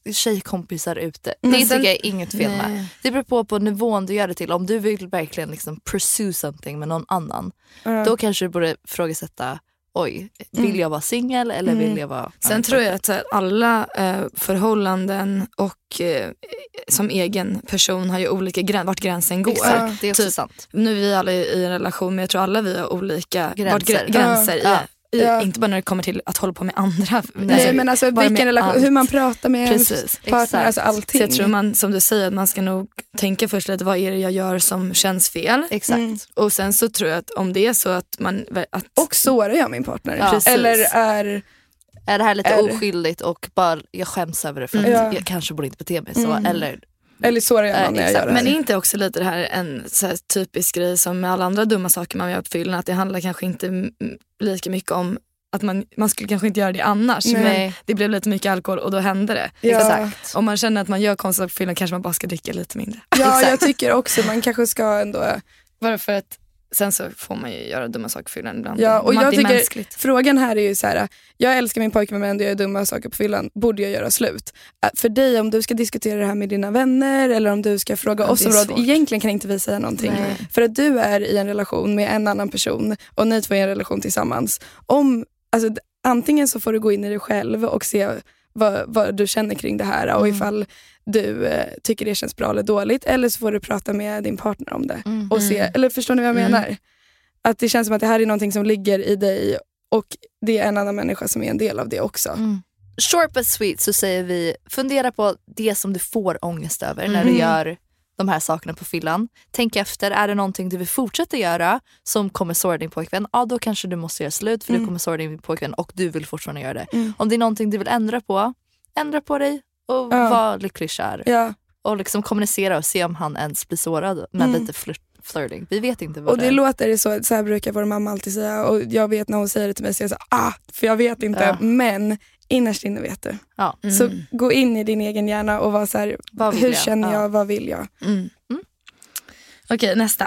tjejkompisar ute. Men Det sen- tycker jag är inget fel med. Nej. Det beror på på nivån du gör det till. Om du vill verkligen liksom pursue something med någon annan, Ja. då kanske du borde frågasätta, oj, vill Mm. jag vara singel eller Mm. vill jag vara... Sen tror jag att så här, alla eh, förhållanden och eh, som egen person har ju olika gräns, vart gränsen går. Exakt, det är också Typ, sant. Nu är vi alla i, i en relation, men jag tror alla vi har olika Gränser. Vart grä, gränser Ja. i, i, Ja. inte bara när det kommer till att hålla på med andra. Nej, men alltså bara vilken med relation, allt. hur man pratar med ens Precis, partner, exakt. alltså allting. Så jag tror man, som du säger, att man ska nog tänka först lite, vad är det jag gör som känns fel? Exakt. Mm. Och sen så tror jag att om det är så att man... Att, Och sårar jag min partner? Ja. Precis. Eller är... Är det här lite Är- oskyldigt och bara jag skäms över det för att Mm. Ja. jag kanske borde inte bete mig så. Mm. Eller, Eller sårar jag Eh, någon när jag exakt. gör det Men här? är inte också lite det här en så här typisk grej som med alla andra dumma saker man gör på fyllan, att det handlar kanske inte m- lika mycket om att man, man skulle kanske inte göra det annars, Nej. men det blev lite mycket alkohol och då hände det. Ja. Exakt. Om man känner att man gör konstigt på fyllan kanske man bara ska dricka lite mindre. Ja, Exakt. jag tycker också man kanske ska ändå... Bara för att sen så får man ju göra dumma saker på fyllan ibland. Ja, och Om jag att det är tycker mänskligt. frågan här är ju så här: jag älskar min pojkvän men ändå gör jag dumma saker på fyllan, borde jag göra slut? Äh, För dig, om du ska diskutera det här med dina vänner eller om du ska fråga Ja, oss det är om råd, svårt. egentligen kan inte vi säga någonting. Nej. För att du är i en relation med en annan person och ni två är i en relation tillsammans. Om, alltså, d- antingen så får du gå in i dig själv och se vad, vad du känner kring det här och Mm. ifall du eh, tycker det känns bra eller dåligt, eller så får du prata med din partner om det. Mm. Och se, eller förstår ni vad jag Mm. menar? Att det känns som att det här är någonting som ligger i dig och det är en annan människa som är en del av det också. Mm. Short but sweet så säger vi, fundera på det som du får ångest över när du Mm. gör de här sakerna på fyllan. Tänk efter, är det någonting du vill fortsätta göra som kommer såra din pojkvän? Ja, då kanske du måste göra slut för Mm. du kommer såra din pojkvän och du vill fortfarande göra det. Mm. Om det är någonting du vill ändra på, ändra på dig och Ja. var lycklig kär. Ja. Och liksom kommunicera och se om han ens blir sårad med Mm. lite flirt, flirting. Vi vet inte vad Och det är. låter så, så här brukar vår mamma alltid säga och jag vet när hon säger det till mig så jag säger ah, för jag vet inte, Ja. men innerst inne vet du. Ja. Mm. Så gå in i din egen hjärna och var så här, Vad vill hur jag? känner Ja. jag, vad vill jag? Mm. Mm. Okej, nästa.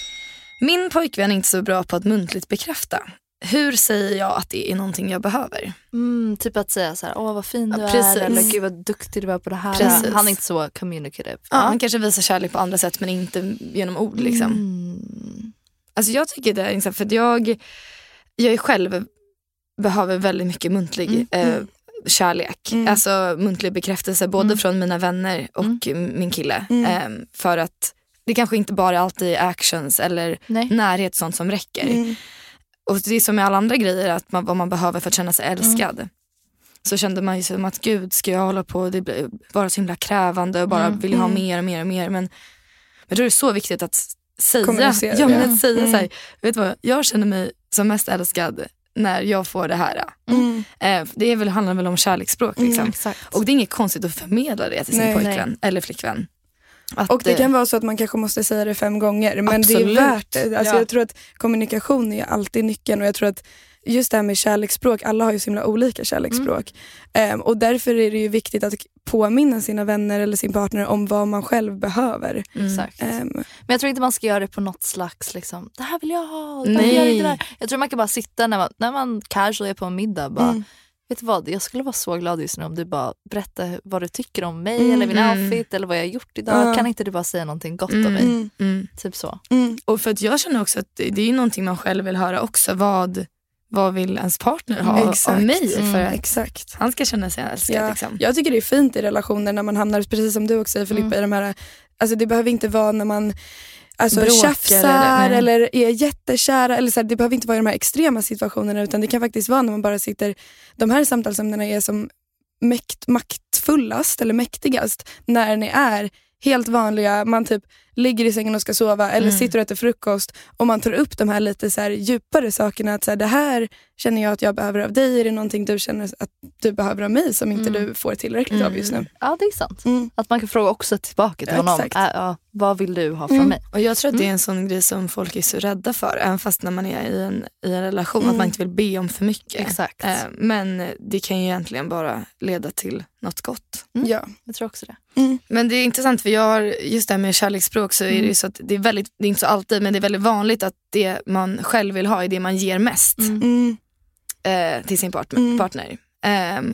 Min pojkvän är inte så bra på att muntligt bekräfta. Hur säger jag att det är någonting jag behöver? Mm, typ att säga så här, åh vad fin du Ja, är, precis. eller gud vad duktig du är på det här. Precis. Han är inte så communicative. Ja, han kanske visar kärlek på andra sätt men inte genom ord. Liksom. Mm. Alltså jag tycker det är intressant för att jag, jag är själv behöver väldigt mycket muntlig Mm. eh, kärlek. Mm. Alltså muntlig bekräftelse både Mm. från mina vänner och min kille. Mm. Eh, för att det kanske inte bara alltid är actions eller Nej. närhet sånt som räcker. Mm. Och det är som med alla andra grejer, att man, vad man behöver för att känna sig älskad. Så kände man ju som att gud, ska jag hålla på, det blir bara så himla krävande och bara Mm. vill ha Mm. mer och mer och mer. Men jag tror det är så viktigt att säga, Kommunicera ja, men det. att säga Mm. så här, vet du vad, jag känner mig som mest älskad när jag får det här. Mm. Eh, det är väl, handlar väl om kärleksspråk liksom. Mm, Exakt. Och det är inget konstigt att förmedla det till sin Nej. pojkvän eller flickvän. Att, Och det eh, kan vara så att man kanske måste säga det fem gånger, men Absolut. det är värt det. Alltså Ja. Jag tror att kommunikation är alltid nyckeln och jag tror att just det här med kärleksspråk, alla har ju så himla olika kärleksspråk. Ehm, och därför är det ju viktigt att påminna sina vänner eller sin partner om vad man själv behöver. mm. Exakt. Ehm, Men jag tror inte man ska göra det på något slags liksom, det här vill jag ha, det här Nej. vill jag inte det här. Jag tror man kan bara sitta när man, när man casual är på en middag bara, Mm. vet du vad, jag skulle vara så glad just nu om du bara berättar vad du tycker om mig Mm. eller min Mm. outfit eller vad jag har gjort idag. Ja. Kan inte du bara säga någonting gott Mm. om mig? mm, Mm. Typ så. mm, Och för att jag känner också att det, det är ju någonting man själv vill höra också. Vad, vad vill ens partner ha Exakt. av mig för Mm. att exakt. han ska känna sig älskad? Ja, Liksom. Jag tycker det är fint i relationer när man hamnar, precis som du också säger Filippa, Mm. i de här, alltså det behöver inte vara när man alltså, Bråkar tjafsar eller- eller, nej. är jättekära, eller så här, det behöver inte vara i de här extrema situationerna utan det kan faktiskt vara när man bara sitter, de här samtalsämnena är som mäkt, maktfullast eller mäktigast när ni är helt vanliga, man typ ligger i sängen och ska sova eller Mm. sitter och äter frukost och man tar upp de här lite så här djupare sakerna, att så här, det här känner jag att jag behöver av dig, är det någonting du känner att du behöver av mig som inte Mm. du får tillräckligt Mm. av just nu? Ja, det är sant. Mm. Att man kan fråga också tillbaka till Ja, honom. exakt. Äh, ja, vad vill du ha från Mm. mig? Och jag tror att det är Mm. en sån grej som folk är så rädda för, även fast när man är i en, i en relation, Mm. att man inte vill be om för mycket. Exakt. Eh, men det kan ju egentligen bara leda till något gott. Mm. Ja. Jag tror också det. Men det är intressant för jag har, just det här med kärleksspråk så är det ju så att det är väldigt, det är inte så alltid, men det är väldigt vanligt att det man själv vill ha är det man ger mest Mm. Mm. eh, till sin partner. Mm. partner. Ehm,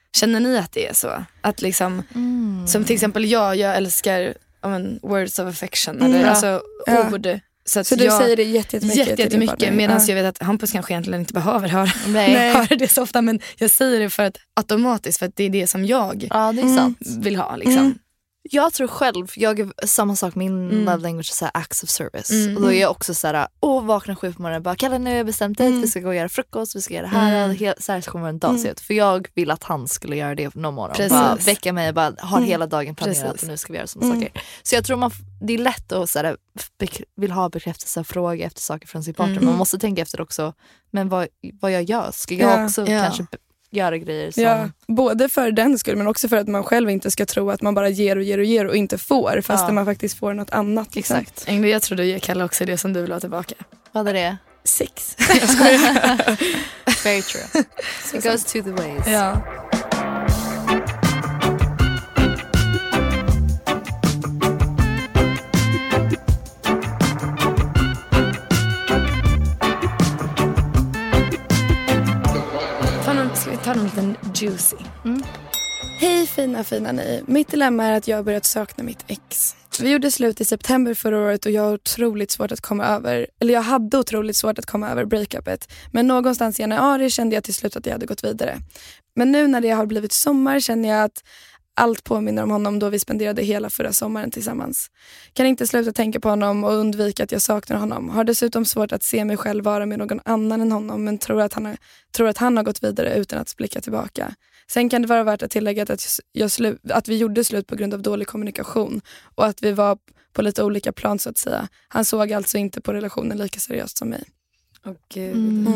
Känner ni att det är så? Att liksom, mm. som till exempel jag, jag älskar men, words of affection. Eller, mm. alltså ja. ord. Så, att så du jag, säger det jättemycket? Jättemycket, medan ja. jag vet att Hampus kanske egentligen inte behöver höra, höra det så ofta. Men jag säger det för att automatiskt, för att det är det som jag ja, det är sant. vill ha. Liksom. Mm. Jag tror själv, jag är samma sak, min mm. love language är så här, acts of service. Mm. Och då är jag också så här, åh vakna sju på morgonen, bara Kalle nu har jag bestämt det, mm. vi ska gå och göra frukost, vi ska göra det här, mm. Hel, så här så kommer en dag se ut. För jag vill att han skulle göra det någon morgon. Precis. Bara väcka mig och bara har mm. hela dagen planerat Precis. Och nu ska vi göra sådana mm. saker. Så jag tror man, det är lätt att så här, bek- vill ha bekräftelse och fråga efter saker från sin partner. Mm. Man måste tänka efter också, men vad, vad jag gör, ska jag ja. också ja. kanske göra grejer som... Ja, både för den skull men också för att man själv inte ska tro att man bara ger och ger och ger och inte får fast ja. man faktiskt får något annat. Liksom. Exakt. Ingrid, jag tror du ger Kalle också det som du vill ha tillbaka. Vad är det? Sex. Very true. It goes to the ways. Ja. Ta en liten juicy. Mm. Hej fina fina ni. Mitt dilemma är att jag har börjat sakna mitt ex. Vi gjorde slut i september förra året och jag har otroligt svårt att komma över, eller jag hade otroligt svårt att komma över breakupet. Men någonstans i januari kände jag till slut att jag hade gått vidare. Men nu när det har blivit sommar känner jag att allt påminner om honom då vi spenderade hela förra sommaren tillsammans. Kan inte sluta tänka på honom och undvika att jag saknar honom. Har dessutom svårt att se mig själv vara med någon annan än honom men tror att han har, tror att han har gått vidare utan att blicka tillbaka. Sen kan det vara värt att tillägga att, jag slu, att vi gjorde slut på grund av dålig kommunikation och att vi var på lite olika plan så att säga. Han såg alltså inte på relationen lika seriöst som mig. Åh gud,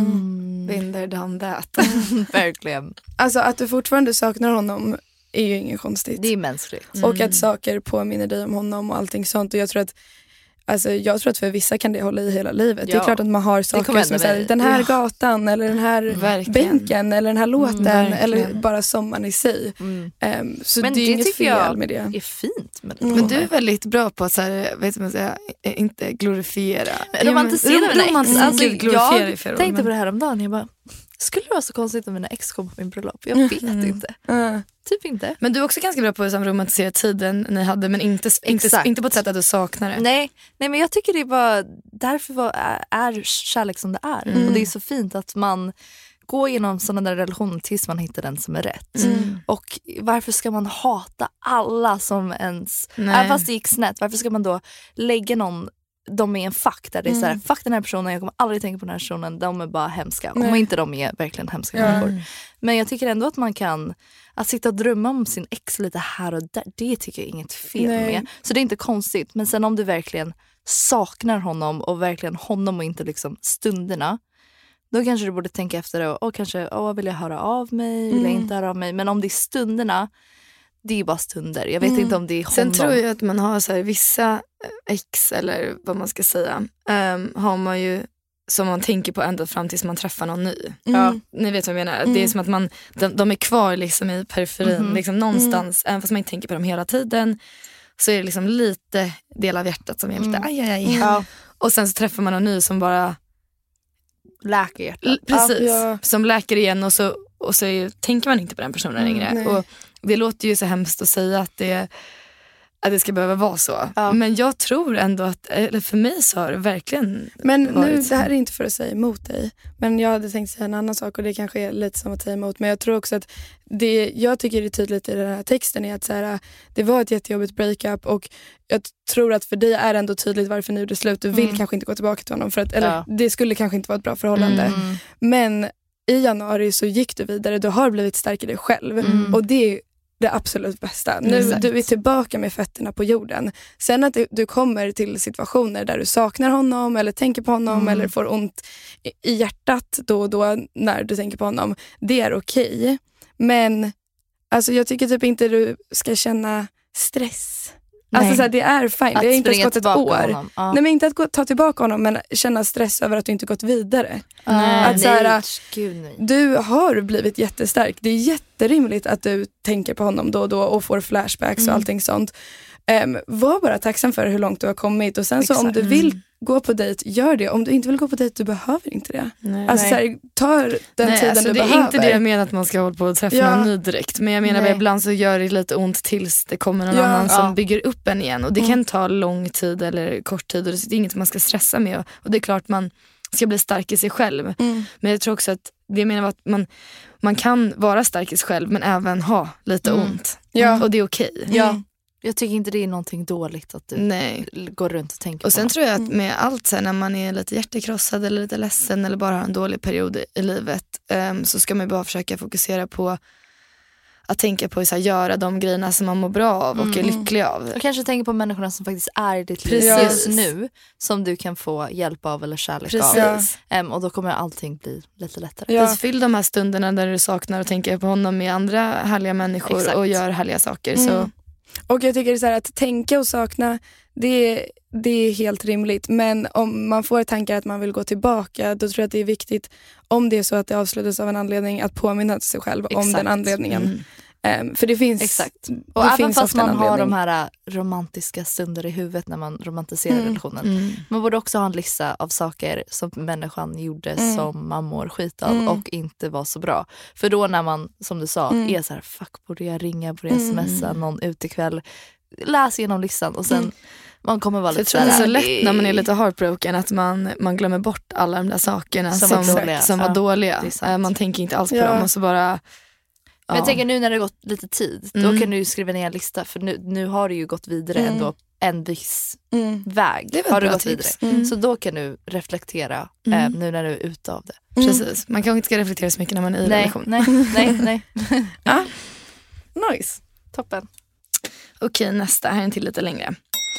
mm. binder done that. Verkligen. Alltså att du fortfarande saknar honom är ju inget konstigt. Det är mänskligt. Mm. Och att saker påminner dig om honom och allting sånt. Och jag tror att Alltså, jag tror att för vissa kan det hålla i hela livet. Ja. Det är klart att man har saker som säger den här ja. gatan eller den här verkligen. bänken eller den här låten mm, eller bara sommaren i sig. Mm. Um, så men det är det inget tycker fel jag med det. är fint med det. Mm. Men du är väldigt bra på att så här, vet man säga, inte glorifiera. Romantisera ja, men, romans- alltså, glorifiera jag för tänkte men... på det här om dagen. Jag bara, skulle det vara så konstigt om mina ex kom på min bröllop? Jag vet mm. inte. Mm. Typ inte. Men du är också ganska bra på att romantisera tiden ni hade men inte, inte, inte på ett sätt att du saknar det. Nej, nej men jag tycker det är bara därför var, är kärlek som det är. Mm. Och det är så fint att man går igenom sådana där relationer tills man hittar den som är rätt. Mm. Och varför ska man hata alla som ens, även fast det gick snett, varför ska man då lägga någon de är en fack där det är mm. så här, fuck den här personen, jag kommer aldrig tänka på den här personen, de är bara hemska. Nej. Om inte de är verkligen hemska ja. människor. Men jag tycker ändå att man kan att sitta och drömma om sin ex lite här och där, det tycker jag är inget fel Nej. med. Så det är inte konstigt, men sen om du verkligen saknar honom och verkligen honom och inte liksom stunderna, då kanske du borde tänka efter och, och kanske, åh, vill jag höra av mig, vill mm. jag inte höra av mig, men om det är stunderna, det är bara stunder. Jag vet mm. inte om det är honom. Sen tror jag att man har så här, vissa ex eller vad man ska säga um, har man ju som man tänker på ända fram tills man träffar någon ny. Mm. Ja, ni vet vad jag menar. Mm. Det är som att man, de, de är kvar liksom i periferin mm. liksom någonstans. Mm. Även fast man inte tänker på dem hela tiden så är det liksom lite del av hjärtat som är lite mm. aj, aj, aj. Ja. Och sen så träffar man någon ny som bara läker hjärtat. L- precis, ja. Som läker igen och så, och så är, tänker man inte på den personen mm, längre. Nej. Och det låter ju så hemskt att säga att det, att det ska behöva vara så. Ja. Men jag tror ändå att, eller för mig så har det verkligen Men nu, det här är inte för att säga emot dig. Men jag hade tänkt säga en annan sak och det kanske är lite som att säga emot. Men jag tror också att det, jag tycker det är tydligt i den här texten är att så här, det var ett jättejobbigt breakup och jag tror att för dig är ändå tydligt varför nu det slut. Du vill mm. kanske inte gå tillbaka till honom för att, eller ja. det skulle kanske inte vara ett bra förhållande. Mm. Men i januari så gick du vidare, du har blivit stark i dig själv mm. och det är det absolut bästa. Nu Exakt. Du är tillbaka med fötterna på jorden. Sen att du, du kommer till situationer där du saknar honom eller tänker på honom mm. eller får ont i, i hjärtat då och då när du tänker på honom. Det är okej. Men alltså, jag tycker typ inte du ska känna stress. Alltså så här, det är fint. Det är inte ens gått ett år. Ja. Nej, men inte att gå, ta tillbaka honom men känna stress över att du inte gått vidare. Nej, att, så här, nej, Gud, nej. Du har blivit jättestark. Det är jätterimligt att du tänker på honom då och då och får flashbacks mm. och allting sånt. Um, var bara tacksam för hur långt du har kommit och sen Exakt. Så om du vill gå på dejt, gör det. Om du inte vill gå på dejt, du behöver inte det. Nej. Alltså så här, ta den Nej, tiden alltså, du det är behöver. inte det jag menar att man ska hålla på och träffa Ja. någon ny direkt. Men jag menar Nej. att ibland så gör det lite ont tills det kommer någon Ja. annan som Ja. bygger upp en igen. Och det Mm. kan ta lång tid eller kort tid. Och det är inget man ska stressa med. Och, och det är klart man ska bli stark i sig själv. Mm. Men jag tror också att det menar att man, man kan vara stark i sig själv men även ha lite Mm. ont. Ja. Och det är okej. Ja. Jag tycker inte det är någonting dåligt att du Nej. går runt och tänker Och sen på. tror jag att med allt så här, när man är lite hjärtekrossad eller lite ledsen eller bara har en dålig period i, i livet um, så ska man bara försöka fokusera på att tänka på att så här, göra de grejerna som man mår bra av och är Mm. lycklig av. Och kanske tänka på människorna som faktiskt är i ditt liv Precis. just nu, som du kan få hjälp av eller kärlek Precis. av. Ja. Um, och då kommer allting bli lite lättare. Ja. Precis, fyll de här stunderna där du saknar och tänker på honom med andra härliga människor Exakt. och gör härliga saker. Mm. Så, Och jag tycker det är så här att tänka och sakna, det, det är helt rimligt. Men om man får tankar att man vill gå tillbaka, då tror jag att det är viktigt, om det är så att det avslutas av en anledning, att påminna sig själv om Exakt. den anledningen. mm. Um, för det finns, Exakt. det Och även finns fast ofta en man har anledning. de här romantiska stunder i huvudet när man romantiserar Mm. relationen. Mm. Man borde också ha en lista av saker som människan gjorde Mm. som man mår skit av Mm. och inte var så bra. För då när man, som du sa, Mm. är så här, fuck, borde jag ringa, borde jag Mm. smsa någon utekväll? Läs igenom listan och sen Mm. man kommer vara Så jag lite tror det är så här, lätt när man är lite heartbroken att man, man glömmer bort alla de där sakerna Som som, var dåliga. som var Ja, dåliga. det är sant. Eh, Man tänker inte alls på Ja. dem och så bara... Men jag ja. tänker nu när det har gått lite tid, då Mm. kan du ju skriva ner en lista för nu, nu har du ju gått vidare Mm. ändå en viss Mm. väg. Det är väl har ett du bra gått tips. vidare. Mm. Så då kan du reflektera Mm. eh, nu när du är ute av det. Mm. Precis, man kanske inte ska reflektera så mycket när man är i Nej, relation. nej, nej, nej. Ja. Nice. Toppen. Okej, nästa. Här är en till lite längre.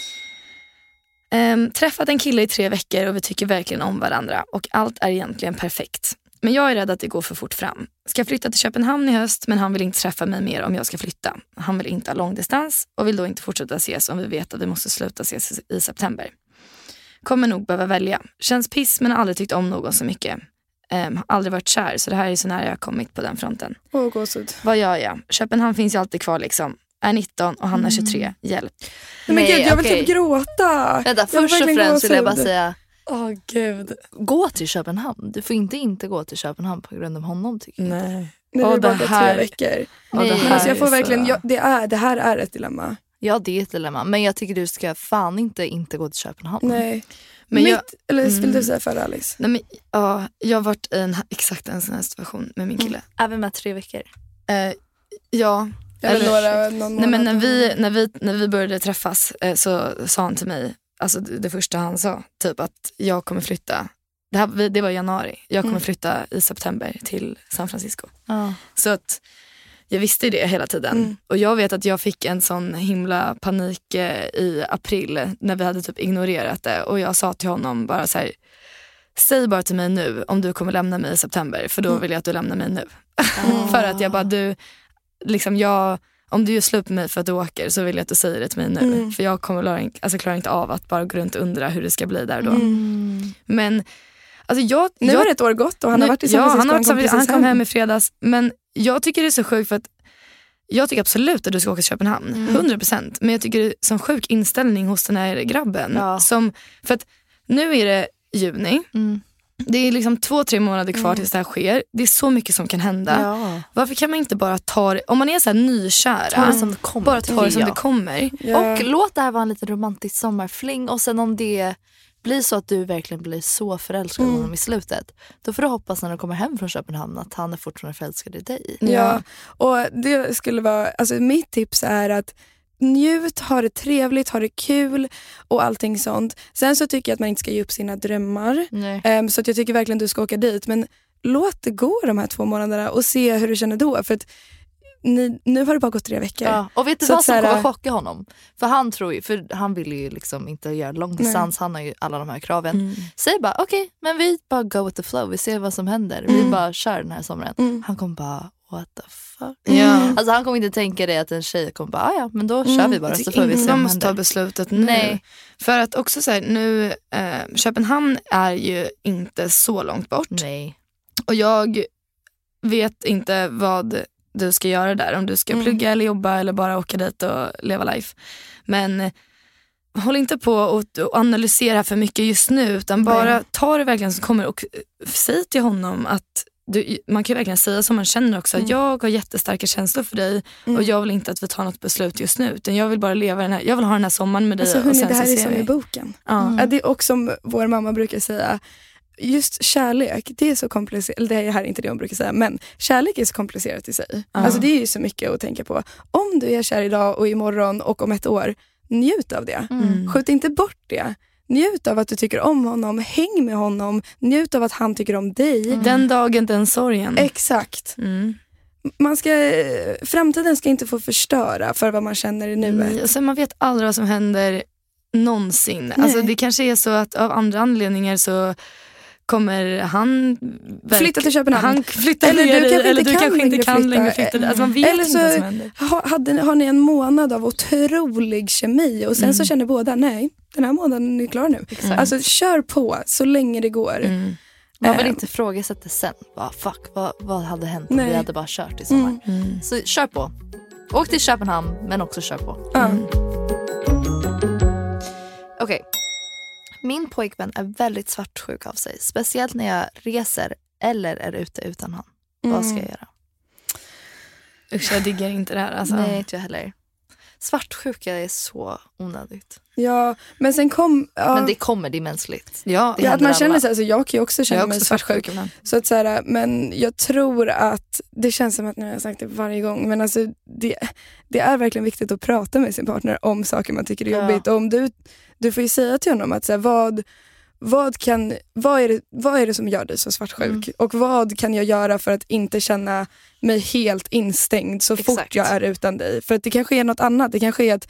Um, träffat en kille i tre veckor och vi tycker verkligen om varandra och allt är egentligen perfekt. Men jag är rädd att det går för fort fram. Ska flytta till Köpenhamn i höst men han vill inte träffa mig mer om jag ska flytta. Han vill inte ha långdistans och vill då inte fortsätta ses om vi vet att vi måste sluta ses i september. Kommer nog behöva välja. Känns piss men har aldrig tyckt om någon så mycket. Um, har aldrig varit kär så det här är så nära jag har kommit på den fronten. Åh, gåshud. Vad gör jag? Köpenhamn finns ju alltid kvar liksom. Är nitton och han är tjugotre. Hjälp. Nej, men Nej, gud, jag vill okej. typ gråta. Vänta, Jag har först och verkligen främst vill jag bara gåshud. säga, Åh gud. gå till Köpenhamn. Du får inte inte gå till Köpenhamn på grund av honom tycker jag. Nej. Nu Och är det bara det gått här- tre veckor. Ja, det Nej. Men alltså jag är får så- verkligen, jag, det, är, det här är ett dilemma. Ja, det är ett dilemma. Men jag tycker du ska fan inte inte gå till Köpenhamn. Nej. Men Mitt, jag, eller vill Mm. du säga för Alice? nej men, ja, jag har varit i en, exakt en sån här situation med min kille. Även med tre veckor. Eh, ja, Eller, Eller- några, någon nej, men när månad. vi, när, vi, när vi började träffas eh, så sa han till mig, alltså det, det första han sa, typ att jag kommer flytta. Det, här, vi- det var i januari. Jag kommer Mm. flytta i september till San Francisco. Ja. Så att jag visste det hela tiden. Mm. Och jag vet att jag fick en sån himla panik eh, i april när vi hade typ ignorerat det. Och jag sa till honom bara så här: säg bara till mig nu om du kommer lämna mig i september. För då Mm. vill jag att du lämnar mig nu. För att jag bara, du, liksom jag, om du gör slut med mig för att du åker så vill jag att du säger det till mig nu. Mm. För jag kommer klara, alltså, klarar inte av att bara gå runt och undra hur det ska bli där då. Mm. Men alltså jag, Nu jag har ett år gått och han nu- har varit i San ja, Francisco. han, har varit, kom han, han precis kom hem i fredags. Men jag tycker det är så sjukt för att jag tycker absolut att du ska åka till Köpenhamn. Mm. hundra procent. Men jag tycker det är sån sjuk inställning hos den här grabben. Ja. Som, för att nu är det juni. Mm. Det är liksom två, tre månader kvar Mm. tills det här sker. Det är så mycket som kan hända. Ja. Varför kan man inte bara ta det, om man är så här nykära, Ta det som det kommer. bara ta det som Ja. det kommer. Ja. Och låt det här vara en liten romantisk sommarfling. Och sen om det blir så att du verkligen blir så förälskad i Mm. honom i slutet, då får du hoppas när du kommer hem från Köpenhamn att han är fortfarande förälskad i dig. Ja, och det skulle vara, alltså mitt tips är att njut, ha det trevligt, ha det kul och allting sånt. Sen så tycker jag att man inte ska ge upp sina drömmar. Nej. Ehm, så att jag tycker verkligen du ska åka dit. Men låt det gå de här två månaderna och se hur du känner då. För att ni, nu har det bara gått tre veckor. Ja. Och vet du Så vad att som så här- kommer chocka honom? För han tror ju, för han vill ju liksom inte göra långdistans, han har ju alla de här kraven. Mm. Säg bara okej, men vi bara go with the flow, vi ser vad som händer. Vi Mm. bara kör den här sommaren. Mm. Han kommer bara what the fuck. Ja. Alltså han kommer inte tänka det att en tjej kommer bara ah, ja men då Mm. kör vi bara Jag så tycker får vi inte se man vad måste ta händer. beslutet nu. Nej. För att också så här, nu, eh, Köpenhamn är ju inte så långt bort. Nej. Och jag vet inte vad du ska göra där. Om du ska Mm. plugga eller jobba eller bara åka dit och leva life. Men håll inte på och, och analysera för mycket just nu, utan bara Nej. ta det verkligen som kommer och säg till honom att du, man kan ju verkligen säga som man känner också. Mm. Jag har jättestarka känslor för dig mm. och jag vill inte att vi tar något beslut just nu, utan jag vill bara leva den här, jag vill ha den här sommaren med dig. Alltså, hörni, och sen det här så är som vi. i boken. Mm. Ja, det är också som vår mamma brukar säga, just kärlek, det är så komplicerat, eller det här är inte det hon brukar säga, men kärlek är så komplicerat i sig. Mm. Alltså det är ju så mycket att tänka på. Om du är kär idag och imorgon och om ett år, njut av det. Mm. Skjut inte bort det. Njut av att du tycker om honom, häng med honom, njut av att han tycker om dig. Mm. Den dagen, den sorgen. Exakt. Mm. Man ska, framtiden ska inte få förstöra för vad man känner i nuet. Mm. Och sen man vet aldrig vad som händer någonsin. Alltså det kanske är så att av andra anledningar så kommer han verk- flytta till Köpenhamn. Han flyttar eller du, kanske, eller inte du kan kanske inte kan längre flytta. Mm. Alltså man vet eller så inte vad som händer. Ha, hade, har ni en månad av otrolig kemi och sen mm. så känner båda, nej, den här månaden är klar nu. Exakt. Alltså kör på så länge det går. Mm. Man vill inte frågasätta sen. Va, fuck, vad, vad hade hänt om nej. vi hade bara kört i sommar? Mm. Mm. Så kör på. Åk till Köpenhamn, men också kör på. Mm. Okej. Okay. Min pojkvän är väldigt svartsjuk av sig. Speciellt när jag reser eller är ute utan han. Mm. Vad ska jag göra? Usch, jag diggar inte det här. Alltså. Nej, inte jag heller. Svartsjuka är så onödigt. Ja, men sen kom... Ja. Men det kommer, det är mänskligt. Ja, det ja att man känner sig... Alltså jag kan ju också känna mig svartsjuk. svartsjuk så att så här, men jag tror att... Det känns som att nu har jag sagt det varje gång. Men alltså, det, det är verkligen viktigt att prata med sin partner om saker man tycker är ja. jobbigt. Och om du, du får ju säga till honom att så här, vad... Vad, kan, vad, är det, vad är det som gör dig så svartsjuk? Mm. Och vad kan jag göra för att inte känna mig helt instängd så Exakt. fort jag är utan dig? För att det kanske är något annat. Det kanske är att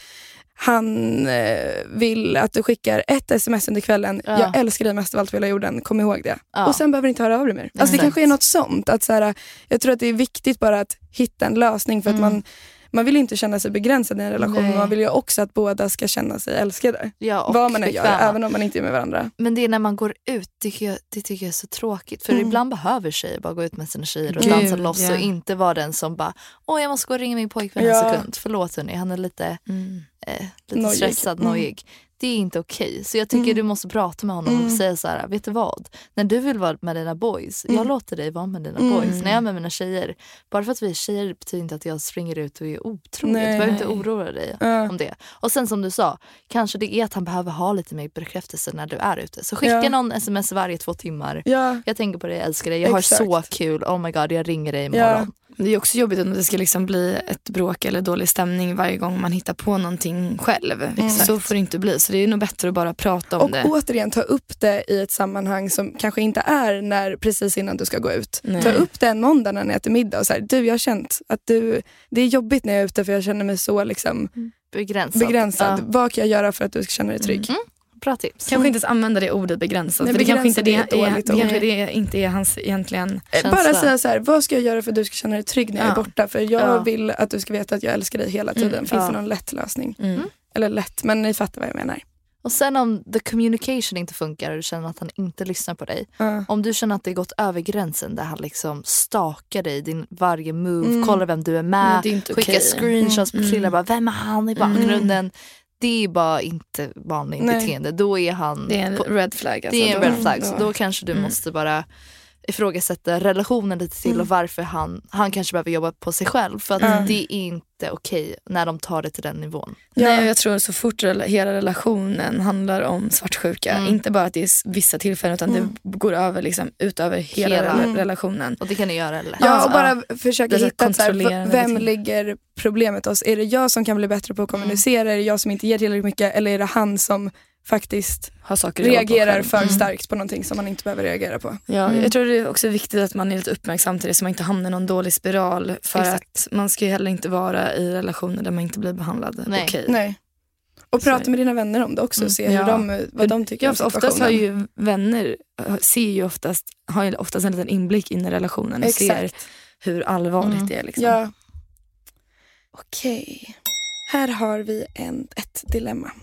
han eh, vill att du skickar ett sms under kvällen. Ja. Jag älskar dig mest av allt på hela jorden. Kom ihåg det. Ja. Och sen behöver du inte höra av dig mer. Alltså, det kanske är något sånt. Att, så här, jag tror att det är viktigt bara att hitta en lösning för mm. att man Man vill inte känna sig begränsad i en relation. Nej. Man vill ju också att båda ska känna sig älskade. Ja, vad man än gör, även om man inte är med varandra. Men det är när man går ut, det tycker jag, det tycker jag är så tråkigt. För mm. ibland behöver tjejer bara gå ut med sina tjejer och Gud, dansa loss. Yeah. Och inte vara den som bara, åh jag måste gå och ringa min pojkvän ja. en sekund. Förlåt hörni, han är lite, mm. eh, lite nojig. stressad, nojig. Mm. Det är inte okej. Okay. Så jag tycker mm. du måste prata med honom mm. och säga så här, vet du vad? När du vill vara med dina boys, mm. jag låter dig vara med dina mm. boys. När jag är med mina tjejer, bara för att vi är tjejer betyder inte att jag springer ut och är otrogen. Du behöver inte oroa dig uh. om det. Och sen som du sa, kanske det är att han behöver ha lite mer bekräftelse när du är ute. Så skicka ja. någon sms varje två timmar. Ja. Jag tänker på dig, jag älskar dig. Jag Exakt. har så kul. Oh my god, jag ringer dig imorgon. Ja. Det är också jobbigt om det ska liksom bli ett bråk eller dålig stämning varje gång man hittar på någonting själv. Mm. Så får det inte bli. Så det är nog bättre att bara prata om och det. Och återigen ta upp det i ett sammanhang som kanske inte är när precis innan du ska gå ut. Nej. Ta upp det en måndag när ni äter middag och så här, du, jag har känt att du, det är jobbigt när jag är ute för jag känner mig så liksom begränsad. begränsad. Ja. Vad kan jag göra för att du ska känna dig trygg? Mm. Bra tips. Kanske mm. inte ens använda det ordet begränsad. Nej, för det kanske inte det, är, är, det, kanske det inte är hans egentligen känsla. Bara säga så här, vad ska jag göra för att du ska känna dig trygg när ja. jag är borta? För jag ja. vill att du ska veta att jag älskar dig hela tiden. Mm. Finns ja. det någon lätt lösning? Mm. Eller lätt, men ni fattar vad jag menar. Och sen om the communication inte funkar och du känner att han inte lyssnar på dig. Uh. Om du känner att det gått över gränsen där han liksom stakar dig, din varje move, mm. kollar vem du är med, är inte skickar okay. screenshots mm. på killar, bara, vem är han i bakgrunden? Mm. Det är bara inte vanligt beteende. Då är han... Det är en på, red flag. Alltså. Det är en red flag. Så då kanske du mm. måste bara ifrågasätta relationen lite till mm. och varför han, han kanske behöver jobba på sig själv. För att mm. det är inte okej när de tar det till den nivån. Ja. Nej, jag tror så fort hela relationen handlar om svartsjuka. Mm. Inte bara att det är vissa tillfällen utan mm. det går över liksom, ut över hela, hela. Mm. relationen. Och det kan ni göra lätt. Ja, och bara ja. försöka hitta så här, vem ligger problemet hos? Är det jag som kan bli bättre på att kommunicera? Mm. Är det jag som inte ger tillräckligt mycket? Eller är det han som faktiskt har saker reagerar för mm. starkt på någonting som man inte behöver reagera på? Ja, mm. jag tror det är också viktigt att man är lite uppmärksam till det så man inte hamnar i någon dålig spiral. För Exakt. att man ska ju heller inte vara i relationer där man inte blir behandlad Nej. okej. Nej. Och prata med dina vänner om det också. Mm. Se hur ja. de, vad de tycker ja, om situationen. Oftast har ju vänner ser ju oftast, har ju oftast en liten inblick in i relationen. Och Exakt. ser hur allvarligt mm. det är. Liksom. Ja. Okej. Här har vi en, ett dilemma.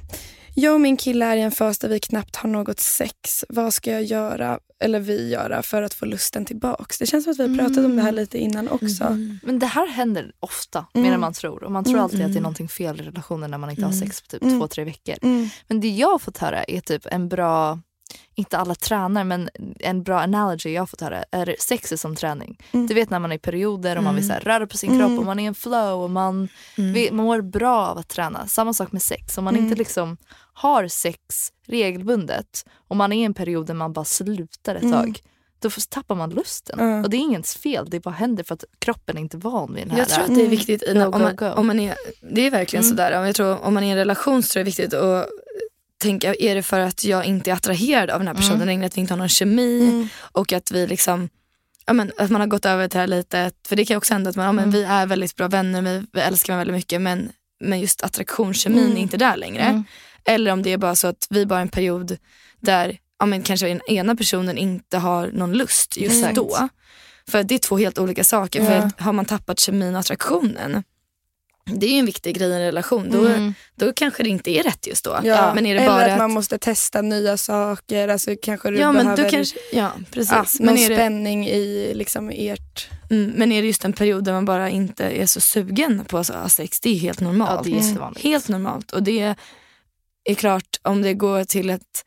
Jag och min kille är i en fas där vi knappt har något sex. Vad ska jag göra, eller vi göra, för att få lusten tillbaks? Det känns som att vi har pratat mm. om det här lite innan också. Mm. Men det här händer ofta, mm. mer än man tror. Och man tror alltid mm. att det är någonting fel i relationen när man inte mm. har sex på typ mm. två, tre veckor. Mm. Men det jag har fått höra är typ en bra... Inte alla tränar, men en bra analogy jag har fått höra är sex som träning. Mm. Du vet när man är i perioder och man vill så här, röra på sin kropp mm. och man är i en flow och man, mm. vill, man mår bra av att träna. Samma sak med sex. Om man mm. inte liksom har sex regelbundet och man är i en period där man bara slutar ett mm. tag, då tappar man lusten. Mm. Och det är ingens fel, det bara händer för att kroppen är inte van vid den här. Jag tror att det är viktigt mm. om, man, om man är, det är verkligen mm. sådär. Jag tror om man är i en relation så är det viktigt att tänka, är det för att jag inte är attraherad av den här personen, mm. att vi inte har någon kemi mm. och att vi liksom, ja men att man har gått över till det här lite, för det kan också hända att man, ja men mm. vi är väldigt bra vänner, vi, vi älskar varandra väldigt mycket, men, men just attraktionskemin mm. är inte där längre. Mm. Eller om det är bara så att vi bara är en period där, ja men kanske den ena personen inte har någon lust just mm. då. För det är två helt olika saker, ja. För att har man tappat kemin och attraktionen, det är ju en viktig grej i en relation. Då, mm. då kanske det inte är rätt just då. Ja. Men är det eller bara att, att man måste testa nya saker. Alltså kanske du ja, behöver men du kanske, ja, precis. Ja, men någon är det, spänning i liksom ert... Mm, men är det just en period där man bara inte är så sugen på att ha sex, det är helt normalt. Ja, det är jättevanligt. Helt normalt. Och det är klart, om det går till ett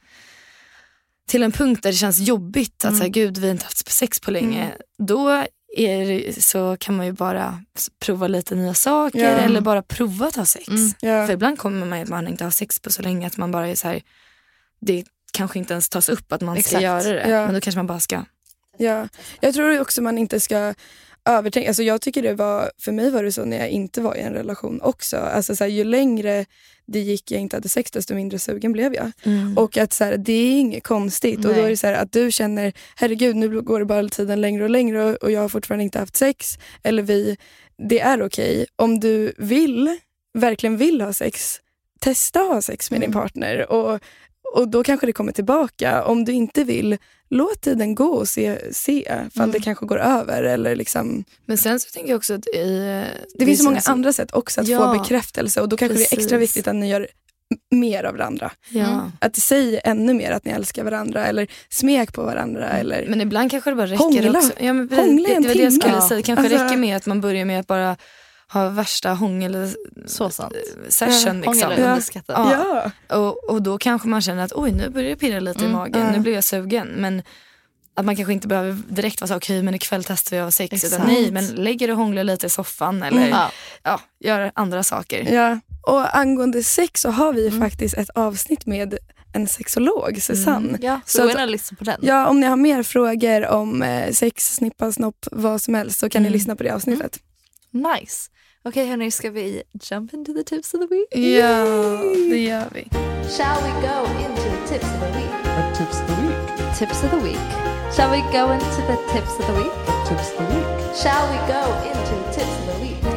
till en punkt där det känns jobbigt att mm. säga, gud, vi har inte haft sex på länge, mm. då är det, så kan man ju bara prova lite nya saker ja. Eller bara prova att ha sex. Mm. Ja. För ibland kommer man att man inte har sex på så länge att man bara är så här, det kanske inte ens tas upp att man Exakt. Ska göra det. Ja. Men då kanske man bara ska. Ja, jag tror också man inte ska övertänka. Alltså jag tycker det var, för mig var det så när jag inte var i en relation också. Alltså så här, ju längre det gick jag inte hade sex, desto mindre sugen blev jag. Mm. Och att så här, det är inget konstigt. Nej. Och då är det så här att du känner, herregud, nu går det bara tiden längre och längre och, och jag har fortfarande inte haft sex. Eller vi, det är okej. Om du vill, verkligen vill ha sex, testa att ha sex med mm. din partner. Och, och då kanske det kommer tillbaka. Om du inte vill, låt tiden gå och se, se fall mm. det kanske går över. Eller liksom. Men sen så tänker jag också att i, det, det finns så många som... andra sätt också att ja, få bekräftelse. Och då kanske precis. Det är extra viktigt att ni gör mer av varandra. Ja. Att säga ännu mer att ni älskar varandra. Eller smek på varandra. Mm. Eller... Men ibland kanske det bara räcker hångla. också. Ja, men hångla en det, det var det jag skulle ja. säga. Det kanske alltså... räcker med att man börjar med att bara ha värsta hångel så sant. Session ja, liksom. Ja. Ja. Ja. Och, och då kanske man känner att oj, nu börjar det pirra lite mm. i magen. Mm. Nu blir jag sugen. Men att man kanske inte behöver direkt vara så okej, okay, men ikväll testar vi av sex. Exakt. Utan nej, men lägger och hånglar lite i soffan eller mm. ja. Ja, gör andra saker. Ja. Och angående sex så har vi mm. faktiskt ett avsnitt med en sexolog, Susanne. Mm. Ja, så att, lyssna på den. Ja, om ni har mer frågor om eh, sex, snippa, snopp, vad som helst så kan mm. ni lyssna på det avsnittet. Mm. Nice. Okej okay, hörni, ska vi jump into the tips of the week? Ja, det gör vi. Shall we go into the tips of the week? What tips of the week? Tips of the week. Shall we go into the tips of the week? What tips of the week? Shall we go into the tips of the week?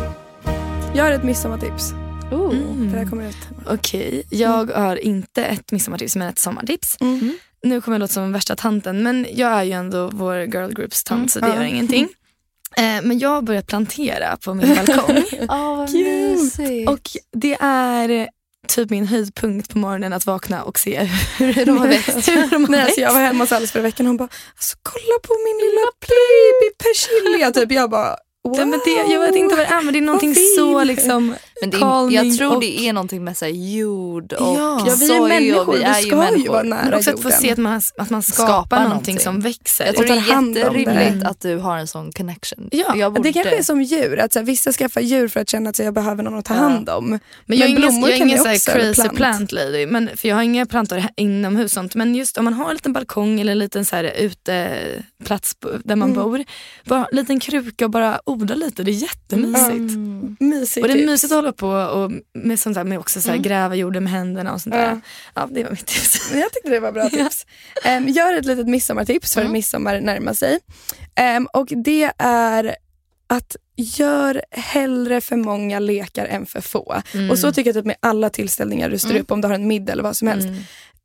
Jag har ett midsommartips. Oh. Mm. För det kommer ut. Okej, okay. jag mm. har inte ett midsommartips men ett sommartips. Mm. Nu kommer jag låta som värsta tanten, men jag är ju ändå vår girl groups tant mm. så det gör mm. ingenting. Eh, men jag har börjat plantera på min balkong. Åh, vad mysigt. Och det är typ min höjdpunkt på morgonen att vakna och se hur de har växt. Hur de har Nej, alltså jag var hemma hos Alice för veckan och hon bara, alltså, kolla på min lilla baby persilja. Typ jag bara, wow. Ja, men det, jag vet inte vad det är, men det är någonting så liksom men det är, jag tror och, det är någonting med så här, jord och ja, ja, vi är människor, vi är ju människor. Ju vara nära men också jorden. att få se att man, att man skapar, skapar någonting, någonting som växer. Jag tror det är jätterimligt att du har en sån connection. Ja, jag borde... det kanske är som djur. Att så här, vissa skaffar djur för att känna att jag behöver någon att ta hand om. Men, men jag är ingen, jag är ingen så också, crazy plant. plant lady. Men, för jag har inga plantor inomhus. Sånt. Men just om man har en liten balkong eller en liten så här, uteplats där man mm. bor. Bara en liten kruka och bara odla lite. Det är jättemysigt. Mm. Mysigt. Och det är mysigt att hålla på och med, sånt där, med också så här, mm. gräva jorden med händerna och sånt där. Ja, ja det var mitt tips. Jag tyckte det var bra tips. um, gör ett litet midsommartips för mm. midsommar närmar sig. Um, och det är att gör hellre för många lekar än för få. Mm. Och så tycker jag att med alla tillställningar du styr mm. upp, om du har en middag eller vad som helst. Mm.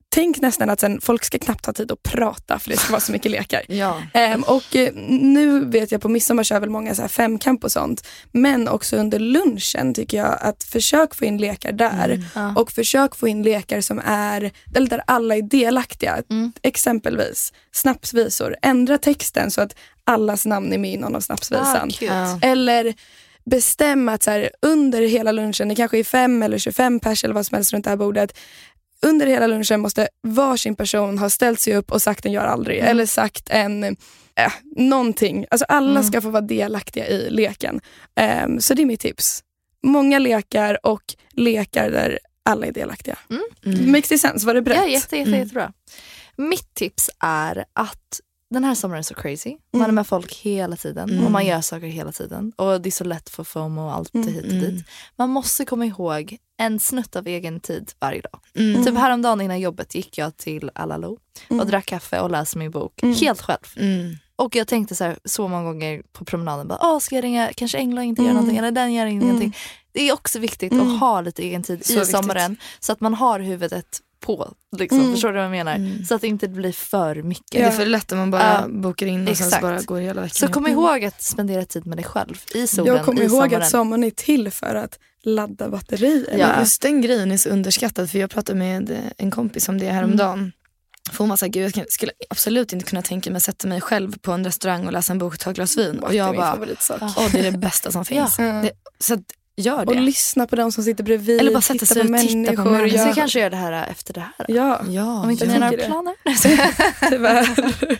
tänk nästan att sen, folk ska knappt ha tid att prata för det ska vara så mycket lekar. Ja. Um, och uh, nu vet jag på midsommar kör väl många så här femkamp och sånt. Men också under lunchen tycker jag att försök få in lekar där. Mm. Ja. Och försök få in lekar som är, eller där alla är delaktiga. Mm. Exempelvis snapsvisor. Ändra texten så att allas namn är med i någon av snapsvisan. Ah, cute. Ja. Eller bestämma att så här, under hela lunchen, det kanske är fem eller tjugofem pers eller vad som helst runt det här bordet. Under hela lunchen måste varsin person ha ställt sig upp och sagt en gör aldrig. Mm. Eller sagt en, äh, någonting. Alltså alla mm. ska få vara delaktiga i leken. Um, så det är mitt tips. Många lekar och lekar där alla är delaktiga. Mm. Mm. Makes it sense? Var det brett? Ja, jätte, jätte, mm. jättebra. Mitt tips är att den här sommaren är så crazy. Man Mm. är med folk hela tiden. Mm. Och man gör saker hela tiden. Och det är så lätt för FOMO och allt Mm. hit och dit. Man måste komma ihåg en snutt av egen tid varje dag. Mm. Typ häromdagen innan jobbet gick jag till Alalo Mm. och drack kaffe och läste min bok. Mm. Helt själv. Mm. Och jag tänkte så här, så många gånger på promenaden. Bara, Åh, ska jag ringa? Kanske Engla inte gör Mm. någonting. Eller den gör Mm. ingenting. Det är också viktigt Mm. att ha lite egen tid Så i viktigt. sommaren. Så att man har huvudet på. Liksom. Mm. Förstår du vad jag menar? Mm. Så att det inte blir för mycket. Det är för lätt om man bara Ja. bokar in och sen så Exakt. bara går hela veckan. Så kom ihåg att spendera tid med dig själv i solen, Jag kommer i ihåg sommaren. att sommaren är till för att ladda batterier. Ja. Just den grejen är så underskattad, för jag pratade med en kompis om det häromdagen. Mm. För hon var så här, gud, jag kan- skulle absolut inte kunna tänka mig att sätta mig själv på en restaurang och läsa en bok och ta ett glas vin. Och Det är jag min bara, favoritsak. åh, det är det bästa som finns. Ja. Det, så att, gör det. Och lyssna på de som sitter bredvid. Eller bara sätta titta sig på och titta på människor. människor. Så Ja. vi kanske gör det här efter det här. Ja, Ja, Om inte jag ni har tycker några det. planer. tyvärr.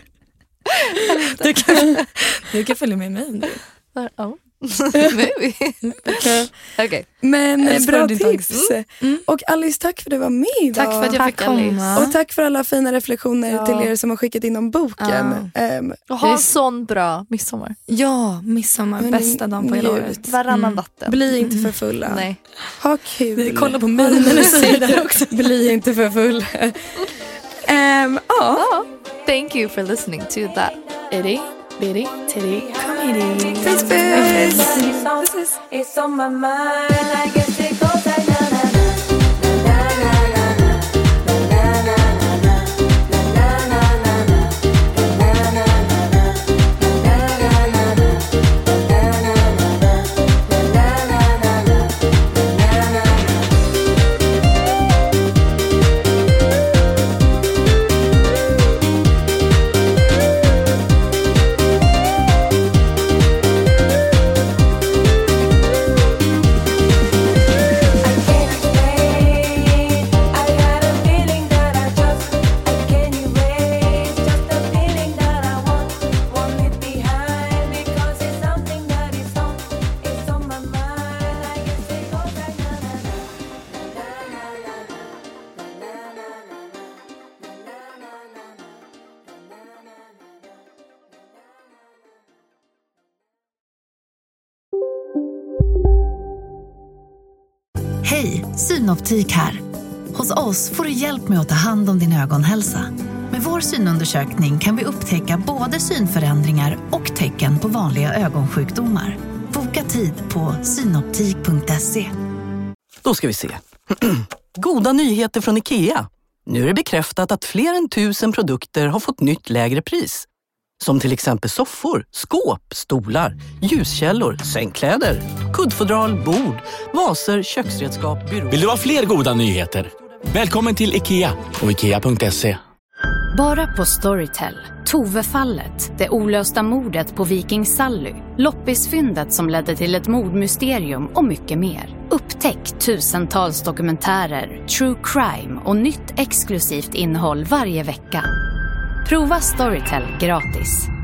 du, kan, du kan följa med mig nu. Ja. Maybe. Okej. Men Eller eh, sparar bra din tips. tanke. Mm. Och Alice, tack för att du var med idag. Tack för att jag Tack, fick komma. Och tack för alla fina reflektioner Ja. till er som har skickat in om boken. Ehm, Och ha en sån bra midsommar. Ja, midsommar, Men bästa dagen på hela njut. året. Varannan Mm. vatten. bli inte för fulla. Nej. Ha kul. Kolla på mig när du säger det också. Bli inte för full. Ehm, ja. Ja. Thank you for listening to that. Itty, bitty, titty, comedy. Puss, puss. It's on my mind. I guess it goes like na na na na na na na Hej, Synoptik här. Hos oss får du hjälp med att ta hand om din ögonhälsa. Med vår synundersökning kan vi upptäcka både synförändringar och tecken på vanliga ögonsjukdomar. Boka tid på synoptik punkt se. Då ska vi se. Goda nyheter från IKEA. Nu är det bekräftat att fler än tusen produkter har fått nytt lägre pris. Som till exempel soffor, skåp, stolar, ljuskällor, sängkläder, kuddfodral, bord, vaser, köksredskap, byråer. Vill du ha fler goda nyheter? Välkommen till IKEA och ikea punkt se. Bara på Storytel. Tove-fallet, det olösta mordet på Viking Sally, loppisfyndet som ledde till ett mordmysterium och mycket mer. Upptäck tusentals dokumentärer, true crime och nytt exklusivt innehåll varje vecka. Prova Storytel gratis.